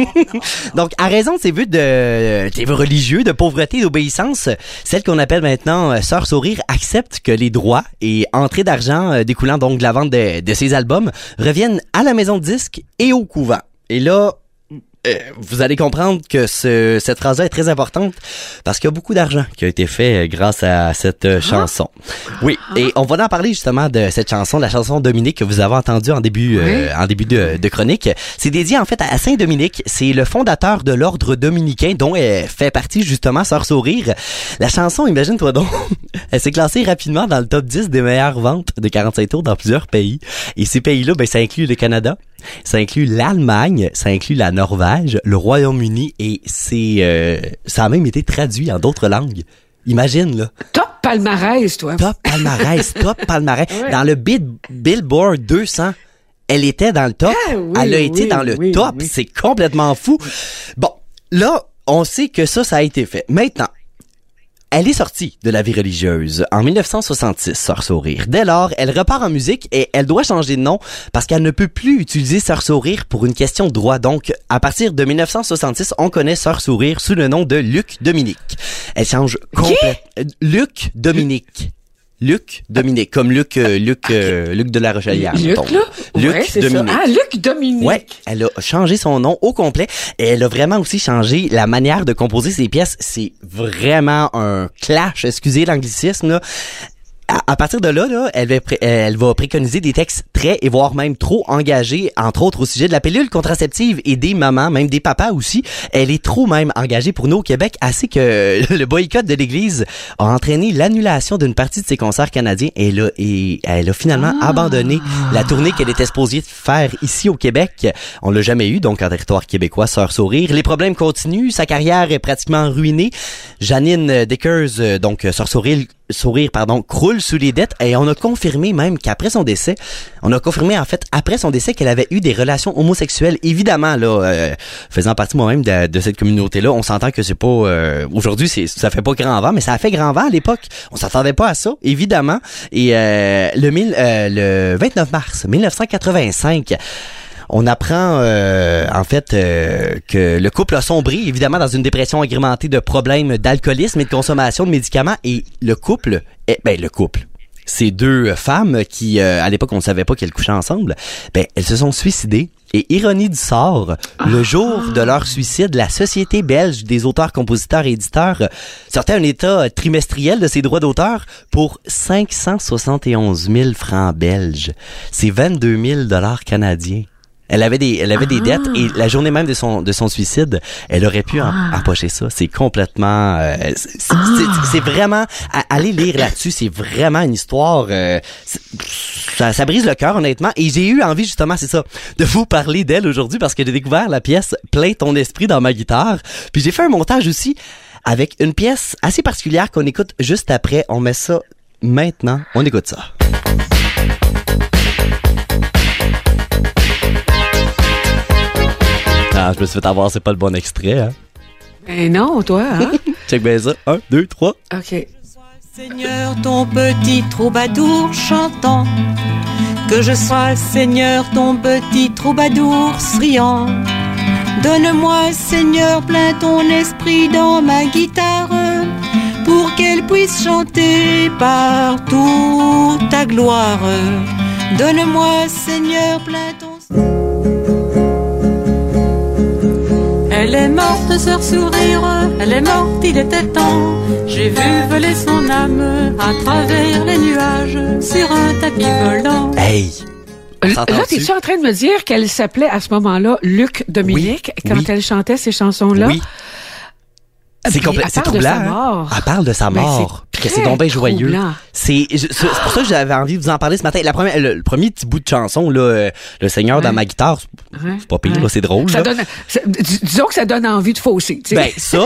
Donc, à raison de ces vœux de, des vœux religieux, de pauvreté et d'obéissance, celle qu'on appelle maintenant euh, Sœur Sourire accepte que les droits et entrées d'argent euh, découlant donc de la vente de, de ses albums reviennent à la maison de disques et au couvent. Et là, Euh, vous allez comprendre que ce, cette phrase-là est très importante parce qu'il y a beaucoup d'argent qui a été fait grâce à cette euh, chanson. Oui, et on va en parler justement de cette chanson, la chanson Dominique que vous avez entendue en début, oui. euh, en début de, de chronique. C'est dédié en fait à Saint Dominique. C'est le fondateur de l'ordre dominicain dont elle fait partie justement Sœur Sourire. La chanson, imagine-toi donc, elle s'est classée rapidement dans le top dix des meilleures ventes de quarante-cinq tours dans plusieurs pays. Et ces pays-là, ben ça inclut le Canada, ça inclut l'Allemagne, ça inclut la Norvège, le Royaume-Uni et c'est euh, ça a même été traduit en d'autres langues. Imagine là. Top palmarès, toi. Top palmarès, top palmarès. Ouais. Dans le Bill- Billboard deux cents, elle était dans le top. Ah, oui, elle a été oui, dans le oui, top. Oui. C'est complètement fou. Bon, là, on sait que ça, ça a été fait. Maintenant, elle est sortie de la vie religieuse en dix-neuf cent soixante-six, Sœur Sourire. Dès lors, elle repart en musique et elle doit changer de nom parce qu'elle ne peut plus utiliser Sœur Sourire pour une question de droit. Donc, à partir de dix-neuf cent soixante-six, on connaît Sœur Sourire sous le nom de Luc Dominique. Elle change complètement. Luc Dominique. Luc Dominique, comme Luc, euh, Luc, euh, Luc de la Rochelière. Luc, là? Luc ouais, c'est Dominique. Ça. Ah, Luc Dominique. Ouais, elle a changé son nom au complet et elle a vraiment aussi changé la manière de composer ses pièces. C'est vraiment un clash, excusez l'anglicisme, là. À, à partir de là, là elle, va pré- elle va préconiser des textes très et voire même trop engagés, entre autres au sujet de la pilule contraceptive et des mamans, même des papas aussi. Elle est trop même engagée pour nous au Québec, assez que le boycott de l'Église a entraîné l'annulation d'une partie de ses concerts canadiens et elle a, et elle a finalement ah. abandonné la tournée qu'elle était supposée faire ici au Québec. On l'a jamais eu, donc en territoire québécois, Sœur Sourire. Les problèmes continuent, sa carrière est pratiquement ruinée. Janine Deckers, donc Sœur Sourire, Sourire, pardon, croule sous les dettes et on a confirmé même qu'après son décès, on a confirmé en fait après son décès qu'elle avait eu des relations homosexuelles. Évidemment là, euh, faisant partie moi-même de, de cette communauté-là, on s'entend que c'est pas euh, aujourd'hui, c'est ça fait pas grand vent, mais ça a fait grand vent à l'époque. On s'attendait pas à ça, évidemment. Et euh, le mille, euh, le vingt-neuf mars dix-neuf cent quatre-vingt-cinq. On apprend euh, en fait euh, que le couple a sombré évidemment dans une dépression agrémentée de problèmes d'alcoolisme et de consommation de médicaments et le couple, est, ben le couple, ces deux femmes qui euh, à l'époque on ne savait pas qu'elles couchaient ensemble, ben elles se sont suicidées. Et ironie du sort, ah. le jour de leur suicide, la Société belge des auteurs, compositeurs et éditeurs sortait un état trimestriel de ses droits d'auteur pour cinq cent soixante et onze mille francs belges. C'est vingt-deux mille dollars canadiens. Elle avait des, elle avait ah. des dettes et la journée même de son, de son suicide, elle aurait pu ah. en, empocher ça. C'est complètement, euh, c'est, c'est, ah. c'est, c'est vraiment, à, allez lire là-dessus, c'est vraiment une histoire, euh, ça, ça brise le cœur honnêtement. Et j'ai eu envie justement, c'est ça, de vous parler d'elle aujourd'hui parce que j'ai découvert la pièce Plein ton esprit dans ma guitare. Puis j'ai fait un montage aussi avec une pièce assez particulière qu'on écoute juste après. On met ça maintenant. On écoute ça. Ah, je me suis fait avoir, c'est pas le bon extrait, hein? Ben non, toi, hein? Check bien ça. Un, deux, trois. OK. Seigneur, ton petit troubadour chantant, que je sois, Seigneur, ton petit troubadour criant. Donne-moi, Seigneur, plein ton esprit dans ma guitare, pour qu'elle puisse chanter partout ta gloire. Donne-moi, Seigneur, plein ton... Elle est morte, Sœur Sourire, elle est morte, il était temps. J'ai vu voler son âme à travers les nuages sur un tapis volant. Hey! Là, t'es-tu en train de me dire qu'elle s'appelait à ce moment-là Luc Dominique oui, quand oui. elle chantait ces chansons-là? Oui. C'est, compl- c'est troublant. Hein? Elle parle de sa mort. Puis que c'est donc bien joyeux. C'est, c'est pour ça que j'avais envie de vous en parler ce matin. La première, le, le premier petit bout de chanson, là, euh, le Seigneur ouais. dans ma guitare, c'est, ouais. c'est pas pire, ouais. là, c'est drôle. Ça là. Donne, ça, dis, disons que ça donne envie de fausser. T'sais. Ben, ça...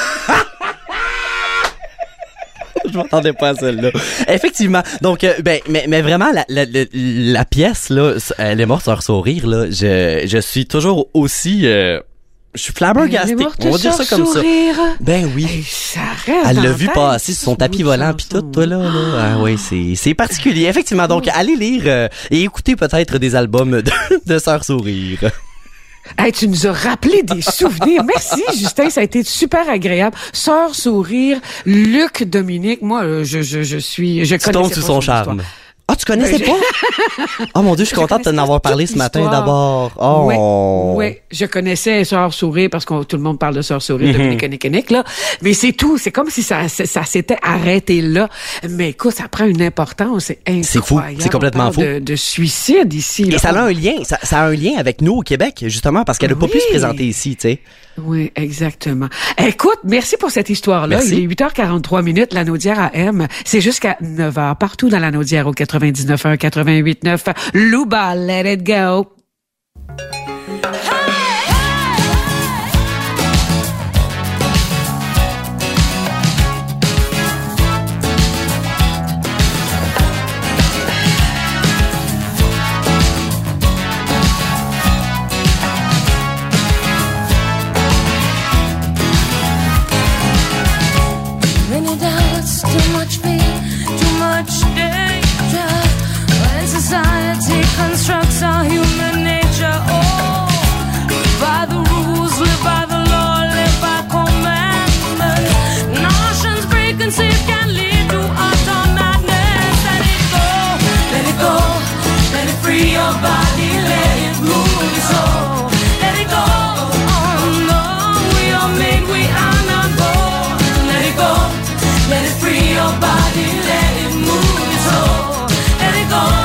Je m'attendais pas à celle-là. Effectivement. Donc, euh, ben, mais, mais vraiment, la, la, la, la pièce, là, elle est morte, Sœur Sourire, là. Je, je suis toujours aussi... Euh, Je suis flabbergasté. On va dire ça comme ça. Ben oui. Hey, ça reste Elle dans l'a la vu tête, passer sur son tapis volant pis tout, toi, là, là. Ah oui, c'est, c'est particulier. Effectivement. Donc, allez lire euh, et écouter peut-être des albums de, de Sœur Sourire. Hey, tu nous as rappelé des souvenirs. Merci, Justin. Ça a été super agréable. Sœur Sourire, Luc Dominique. Moi, je, je, je suis, je connais. Tu tombes sous son charme. Histoire. Ah, tu connaissais ben, pas? Oh mon Dieu, je suis contente de t'en avoir parlé ce matin d'abord. Oh. Oui, oui, je connaissais Sœur Sourire parce que tout le monde parle de Sœur Sourire, mm-hmm. de Mécanique, là. Mais c'est tout. C'est comme si ça, ça, ça s'était arrêté là. Mais écoute, ça prend une importance. C'est incroyable. C'est fou. C'est complètement fou. De, de suicide ici. Et là. ça a un lien. Ça, ça a un lien avec nous au Québec, justement, parce qu'elle n'a oui. pas pu se présenter ici, tu sais. Oui, exactement. Écoute, merci pour cette histoire-là. Merci. Il est huit heures quarante-trois minutes. La Naudière A M, c'est jusqu'à neuf heures partout dans la Naudière au quatre-vingt-dix-neuf un, quatre-vingt-huit neuf. Luba, let it go. Society constructs our human nature, oh, by the rules, live by the law, live by commandment. Notions preconceived can lead to utter madness. Let it go, let it go, let it free your body, let it move your soul. Let it go, oh no, we are made, we are not born. Let it go, let it free your body, let it move your soul. Let it go.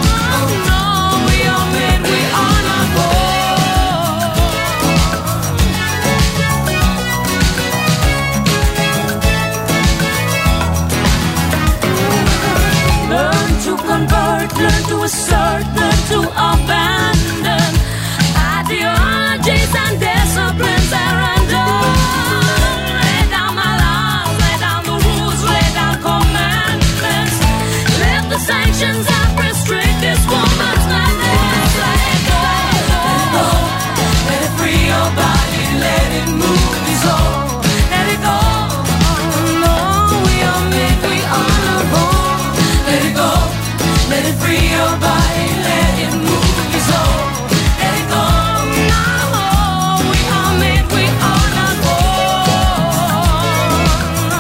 Learn to assert, learn to abandon ideologies and disciplines at random. Lay down my laws, lay down the rules, lay down commandments. Lift the sanctions and restrict this woman's madness. Let it go, let it go, let it free your body, let it move your soul. Let it go, oh no, we are made, we are not born. Let it go. Let it free your body, let it move your soul. Let it go, no, we are made, we are not born.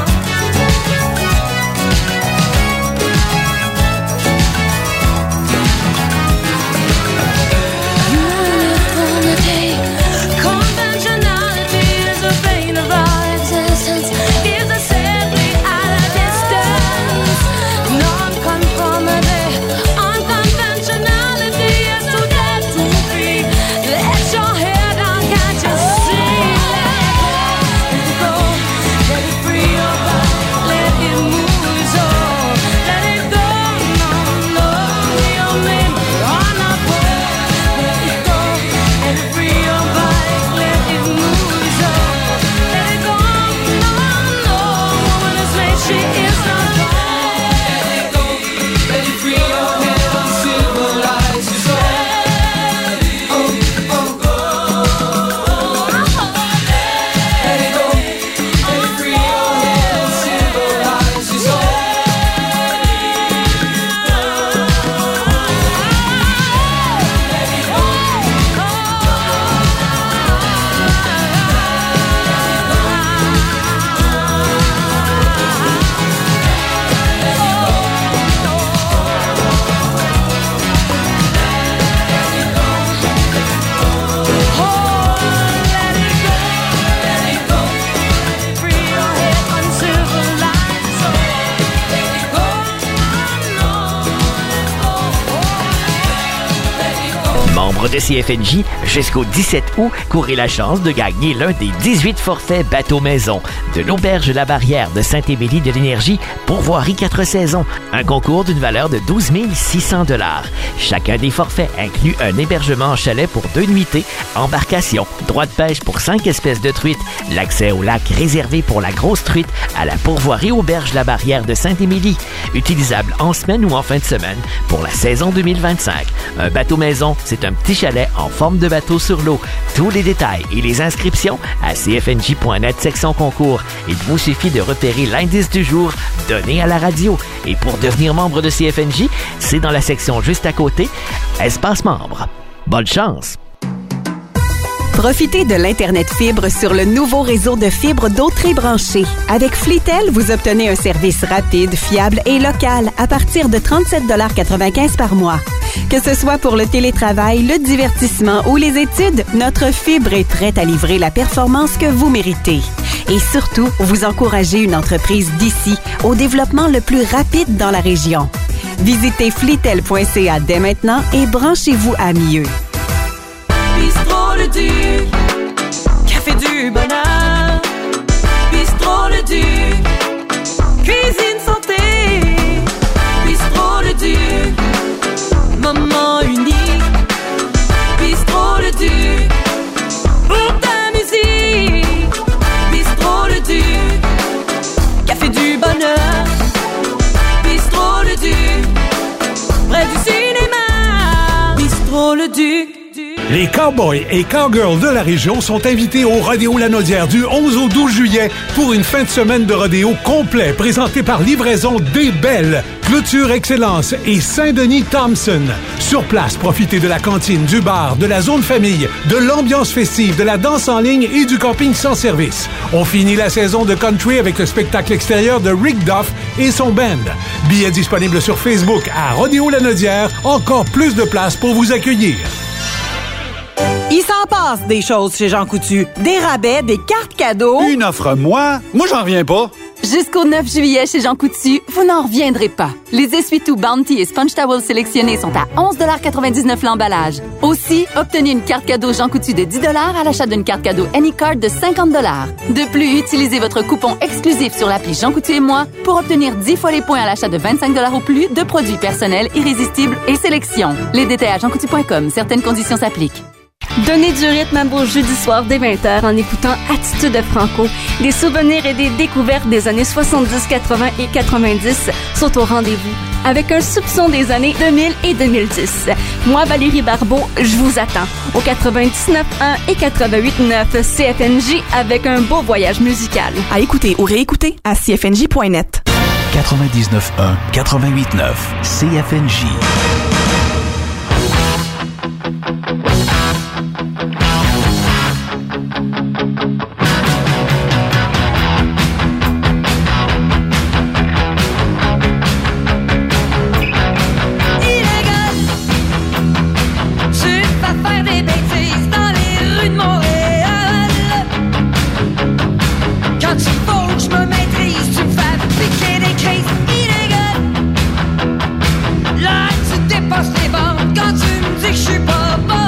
Uniformity, conventionality is a bane of our existence. Is a simply at a distance. Non-conformity. De C F N J, jusqu'au dix-sept août, courez la chance de gagner l'un des dix-huit forfaits bateau maison de l'Auberge La Barrière de Saint-Émilie de l'Énergie pour voirie quatre saisons. Un concours d'une valeur de douze mille six cents dollars. Chacun des forfaits inclut un hébergement en chalet pour deux nuitées, embarcation, droit de pêche pour cinq espèces de truites, l'accès au lac réservé pour la grosse truite à la pourvoirie Auberge La Barrière de Saint-Émilie, utilisable en semaine ou en fin de semaine pour la saison deux mille vingt-cinq. Un bateau maison, c'est un petit petit chalet en forme de bateau sur l'eau. Tous les détails et les inscriptions à c f n j point net section concours. Il vous suffit de repérer l'indice du jour donné à la radio. Et pour devenir membre de C F N J, c'est dans la section juste à côté, Espace membre. Bonne chance! Profitez de l'Internet fibre sur le nouveau réseau de fibres d'Autrey branché. Avec Flitel, vous obtenez un service rapide, fiable et local à partir de trente-sept quatre-vingt-quinze par mois. Que ce soit pour le télétravail, le divertissement ou les études, notre fibre est prête à livrer la performance que vous méritez. Et surtout, vous encouragez une entreprise d'ici au développement le plus rapide dans la région. Visitez flitel point c a dès maintenant et branchez-vous à mieux. Bistrot le Duc, café du bonheur. Bistrot le Duc, cuisine santé. Bistrot le Duc, moment unique. Bistrot le Duc, pour ta musique. Bistrot le Duc, café du bonheur. Bistrot le Duc, près du cinéma. Bistrot le Duc. Les cowboys et cowgirls de la région sont invités au Rodéo Lanaudière du onze au douze juillet pour une fin de semaine de rodéo complet présenté par Livraison des Belles, Clôture Excellence et Saint-Denis Thompson. Sur place, profitez de la cantine, du bar, de la zone famille, de l'ambiance festive, de la danse en ligne et du camping sans service. On finit la saison de country avec le spectacle extérieur de Rick Duff et son band. Billets disponibles sur Facebook à Rodéo Lanaudière. Encore plus de place pour vous accueillir. Il s'en passe des choses chez Jean Coutu. Des rabais, des cartes cadeaux. Une offre moi? Moi, j'en reviens pas. Jusqu'au neuf juillet chez Jean Coutu, vous n'en reviendrez pas. Les essuie-tout Bounty et Sponge Towel sélectionnés sont à onze quatre-vingt-dix-neuf l'emballage. Aussi, obtenez une carte cadeau Jean Coutu de dix dollars à l'achat d'une carte cadeau Anycard de cinquante dollars. De plus, utilisez votre coupon exclusif sur l'appli Jean Coutu et moi pour obtenir dix fois les points à l'achat de vingt-cinq dollars ou plus de produits personnels, irrésistibles et sélection. Les détails à jean coutu point com. Certaines conditions s'appliquent. Donnez du rythme à vos jeudis soirs dès vingt heures en écoutant Attitude Franco. Des souvenirs et des découvertes des années soixante-dix, quatre-vingts et quatre-vingt-dix sont au rendez-vous, avec un soupçon des années deux mille et deux mille dix. Moi, Valérie Barbeau, je vous attends au quatre-vingt-dix-neuf un et quatre-vingt-huit neuf C F N J avec un beau voyage musical. À écouter ou réécouter à c f n j point net. quatre-vingt-dix-neuf un, quatre-vingt-huit neuf C F N J. Là, tu dépasses les bornes quand tu me dis que je suis pas bon.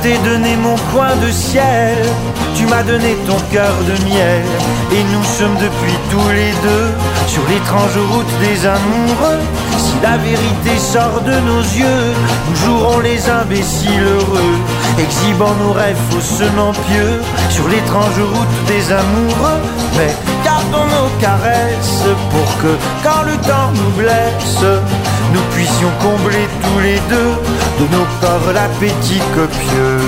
t'ai donné mon coin de ciel, tu m'as donné ton cœur de miel, et nous sommes depuis tous les deux sur l'étrange route des amoureux. Si la vérité sort de nos yeux, nous jouerons les imbéciles heureux, exhibant nos rêves faussement pieux sur l'étrange route des amoureux. Mais gardons nos caresses pour que, quand le temps nous blesse, nous puissions combler tous les deux de nos corps l'appétit copieux.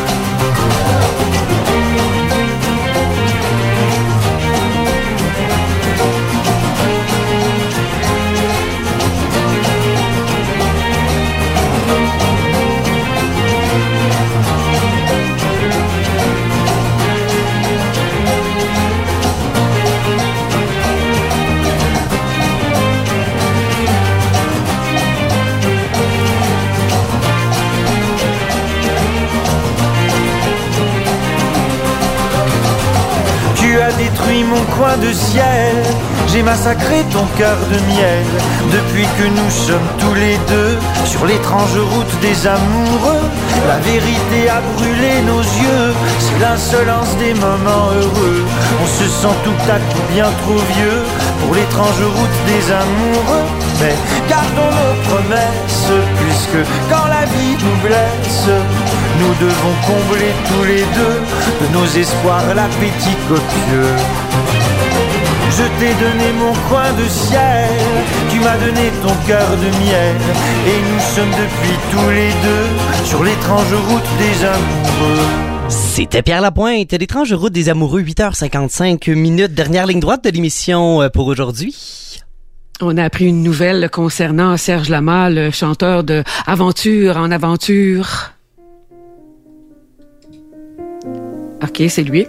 Tu as détruit mon coin de ciel, j'ai massacré ton cœur de miel. Depuis que nous sommes tous les deux sur l'étrange route des amoureux, la vérité a brûlé nos yeux, c'est l'insolence des moments heureux. On se sent tout à coup bien trop vieux pour l'étrange route des amoureux. Mais gardons nos promesses, puisque quand la vie nous blesse, nous devons combler tous les deux de nos espoirs l'appétit copieux. Je t'ai donné mon coin de ciel, tu m'as donné ton cœur de miel, et nous sommes depuis tous les deux sur l'étrange route des amoureux. C'était Pierre Lapointe, l'étrange route des amoureux, huit heures cinquante-cinq minutes, dernière ligne droite de l'émission pour aujourd'hui. On a appris une nouvelle concernant Serge Lama, le chanteur de Aventure en aventure. OK, c'est lui.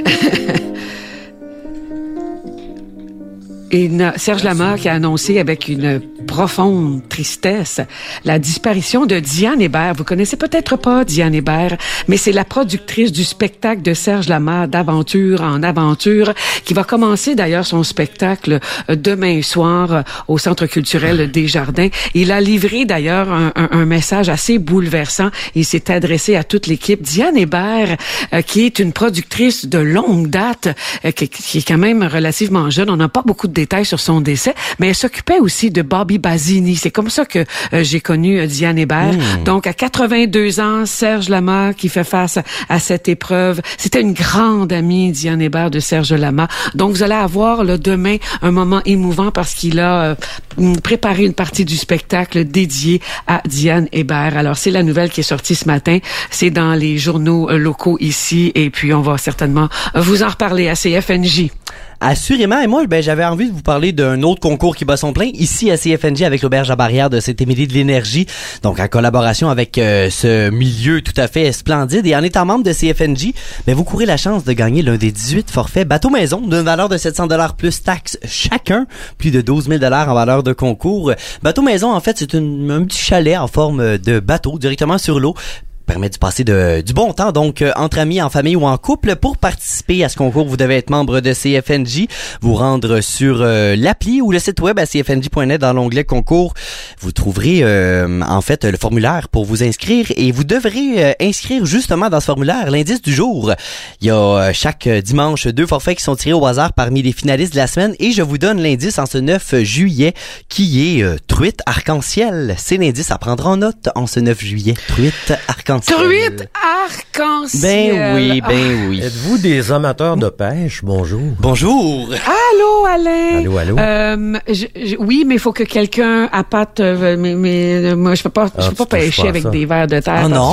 Et une, Serge Lama qui a annoncé avec une profonde tristesse la disparition de Diane Hébert. Vous connaissez peut-être pas Diane Hébert, mais c'est la productrice du spectacle de Serge Lama, d'Aventure en aventure, qui va commencer d'ailleurs son spectacle demain soir au Centre culturel des Jardins. Il a livré d'ailleurs un, un, un message assez bouleversant. Il s'est adressé à toute l'équipe. Diane Hébert, euh, qui est une productrice de longue date, euh, qui, qui est quand même relativement jeune. On n'a pas beaucoup de détails sur son décès, mais elle s'occupait aussi de Bobby Basini. C'est comme ça que euh, j'ai connu euh, Diane Hébert. Mmh. Donc, à quatre-vingt-deux ans, Serge Lama qui fait face à, à cette épreuve. C'était une grande amie, Diane Hébert, de Serge Lama. Donc, vous allez avoir là, demain un moment émouvant parce qu'il a euh, préparé une partie du spectacle dédié à Diane Hébert. Alors, c'est la nouvelle qui est sortie ce matin. C'est dans les journaux euh, locaux ici et puis on va certainement vous en reparler à C F N J. Assurément, et moi, ben, j'avais envie de vous parler d'un autre concours qui bat son plein, ici à C F N J avec l'Auberge à Barrière de Saint-Émilie de l'Énergie, donc en collaboration avec euh, ce milieu tout à fait splendide. Et en étant membre de C F N J, ben, vous courez la chance de gagner l'un des dix-huit forfaits bateau maison d'une valeur de sept cents dollars plus taxes chacun, plus de douze mille dollars en valeur de concours. Bateau maison, en fait, c'est une, un petit chalet en forme de bateau directement sur l'eau. Permet de passer de, du bon temps, donc euh, entre amis, en famille ou en couple. Pour participer à ce concours, vous devez être membre de C F N J, vous rendre sur euh, l'appli ou le site web à c f n j point net dans l'onglet concours. Vous trouverez euh, en fait le formulaire pour vous inscrire et vous devrez euh, inscrire justement dans ce formulaire l'indice du jour. Il y a euh, chaque dimanche deux forfaits qui sont tirés au hasard parmi les finalistes de la semaine et je vous donne l'indice en ce neuf juillet qui est euh, truite arc-en-ciel. C'est l'indice à prendre en note en ce neuf juillet. Truite arc-en-ciel. Truite arc-en-ciel. Ben oui, ben oui. Êtes-vous des amateurs de pêche? Bonjour. Bonjour. Allô, Alain. Allô, allô. Euh, je, je, oui, mais il faut que quelqu'un appâte. Euh, mais, mais moi, je peux pas, Ah, je peux pas tu touches pêcher pas à avec ça. des vers de terre. Ah parce non.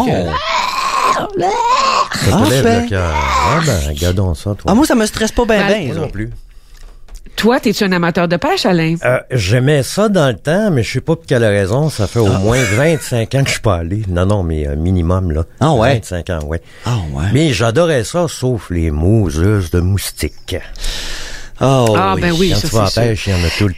que- Ça te lève fait. le cœur. Ah ben, regardons ça, toi. Ah, moi, ça me stresse pas ben Ben, ben. Moi non plus. Toi, t'es-tu un amateur de pêche, Alain? Euh, j'aimais ça dans le temps, mais je sais pas pour quelle raison. Ça fait au moins vingt-cinq ans que je suis pas allé. Non, non, mais un minimum, là. Ah ouais? vingt-cinq ans, ouais. Ah ouais. Mais j'adorais ça, sauf les mouseuses de moustiques. Oh, Ah, ben oui, Quand ça, tu vas à la c'est sûr. pêche, il y en a tout le temps.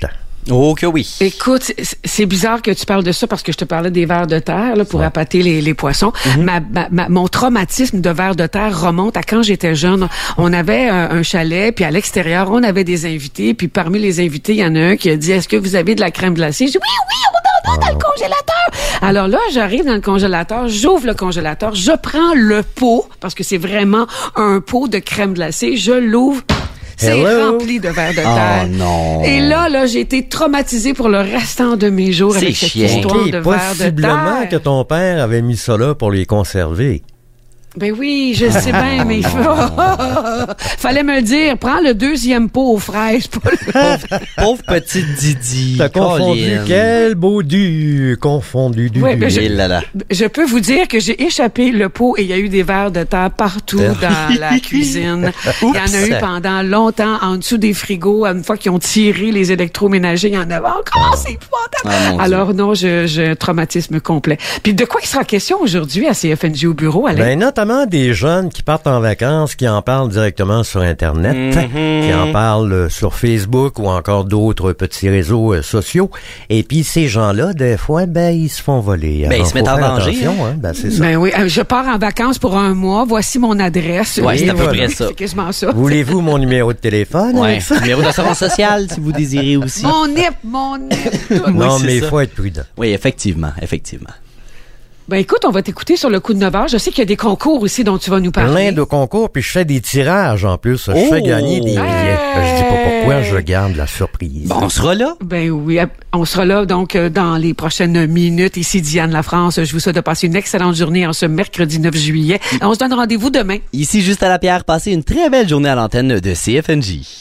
Oh que oui. Écoute, c'est- c'est bizarre que tu parles de ça parce que je te parlais des vers de terre là, pour Ouais. appâter les, les poissons. Mhm. ma, ma- ma- mon traumatisme de vers de terre remonte à quand j'étais jeune. On avait un, un chalet, puis à l'extérieur, on avait des invités, puis parmi les invités, il y en a un qui a dit « Est-ce que vous avez de la crème glacée? » J'ai dit « Oui, oui, on va dans, dans le congélateur! » Alors là, j'arrive dans le congélateur, j'ouvre le congélateur, je prends le pot, parce que c'est vraiment un pot de crème glacée, je l'ouvre. C'est Hello? rempli de vers de Oh terre. non. Et là, là, j'ai été traumatisée pour le restant de mes jours C'est avec cette chiant. histoire Ok, de vers de possiblement terre. que ton père avait mis ça là pour les conserver. Ben oui, je sais bien, mais il faut... fallait me le dire. Prends le deuxième pot aux fraises. Pas le... Pauvre, pauvre petite Didi. T'as confondu, Colin. quel beau du, confondu du. Ouais, ben je- Eh là là. Je peux vous dire que j'ai échappé le pot et il y a eu des vers de terre partout dans la cuisine. Il y en a eu pendant longtemps en dessous des frigos. Une fois qu'ils ont tiré les électroménagers, il y en avait encore. C'est épouvantable. Ah, mon Dieu. Alors non, je, je traumatisme complet. Puis de quoi il sera question aujourd'hui à C F N J au bureau, Alain? Ben, notamment des jeunes qui partent en vacances, qui en parlent directement sur Internet, Mhm. qui en parlent euh, sur Facebook ou encore d'autres petits réseaux euh, sociaux. Et puis, ces gens-là, des fois, ben, ils se font voler. Ben, Alors, ils se mettent faut en faire danger, attention, hein. hein. Ben, c'est ça. Ben oui, euh, je pars en vacances pour un mois. Voici mon adresse. Ouais, Et c'est à peu voilà. près ça. C'est quasiment ça. Voulez-vous mon numéro de téléphone? Ouais. avec ça? Numéro d'assurance sociale, si vous désirez aussi. Mon nip, mon nip. tout. Non, Oui, c'est mais il ça. faut être prudent. Oui, effectivement, effectivement. Ben écoute, on va t'écouter sur le coup de neuf heures. Je sais qu'il y a des concours aussi dont tu vas nous parler. Plein de concours, puis je fais des tirages en plus. Je Oh! fais gagner des billets. Ben, je dis pas pourquoi, je garde la surprise. Bon, on sera là. Ben oui, on sera là donc euh, dans les prochaines minutes. Ici Diane La France. Je vous souhaite de passer une excellente journée en ce mercredi neuf juillet. On se donne rendez-vous demain. Ici, juste à la pierre, passez une très belle journée à l'antenne de C F N J.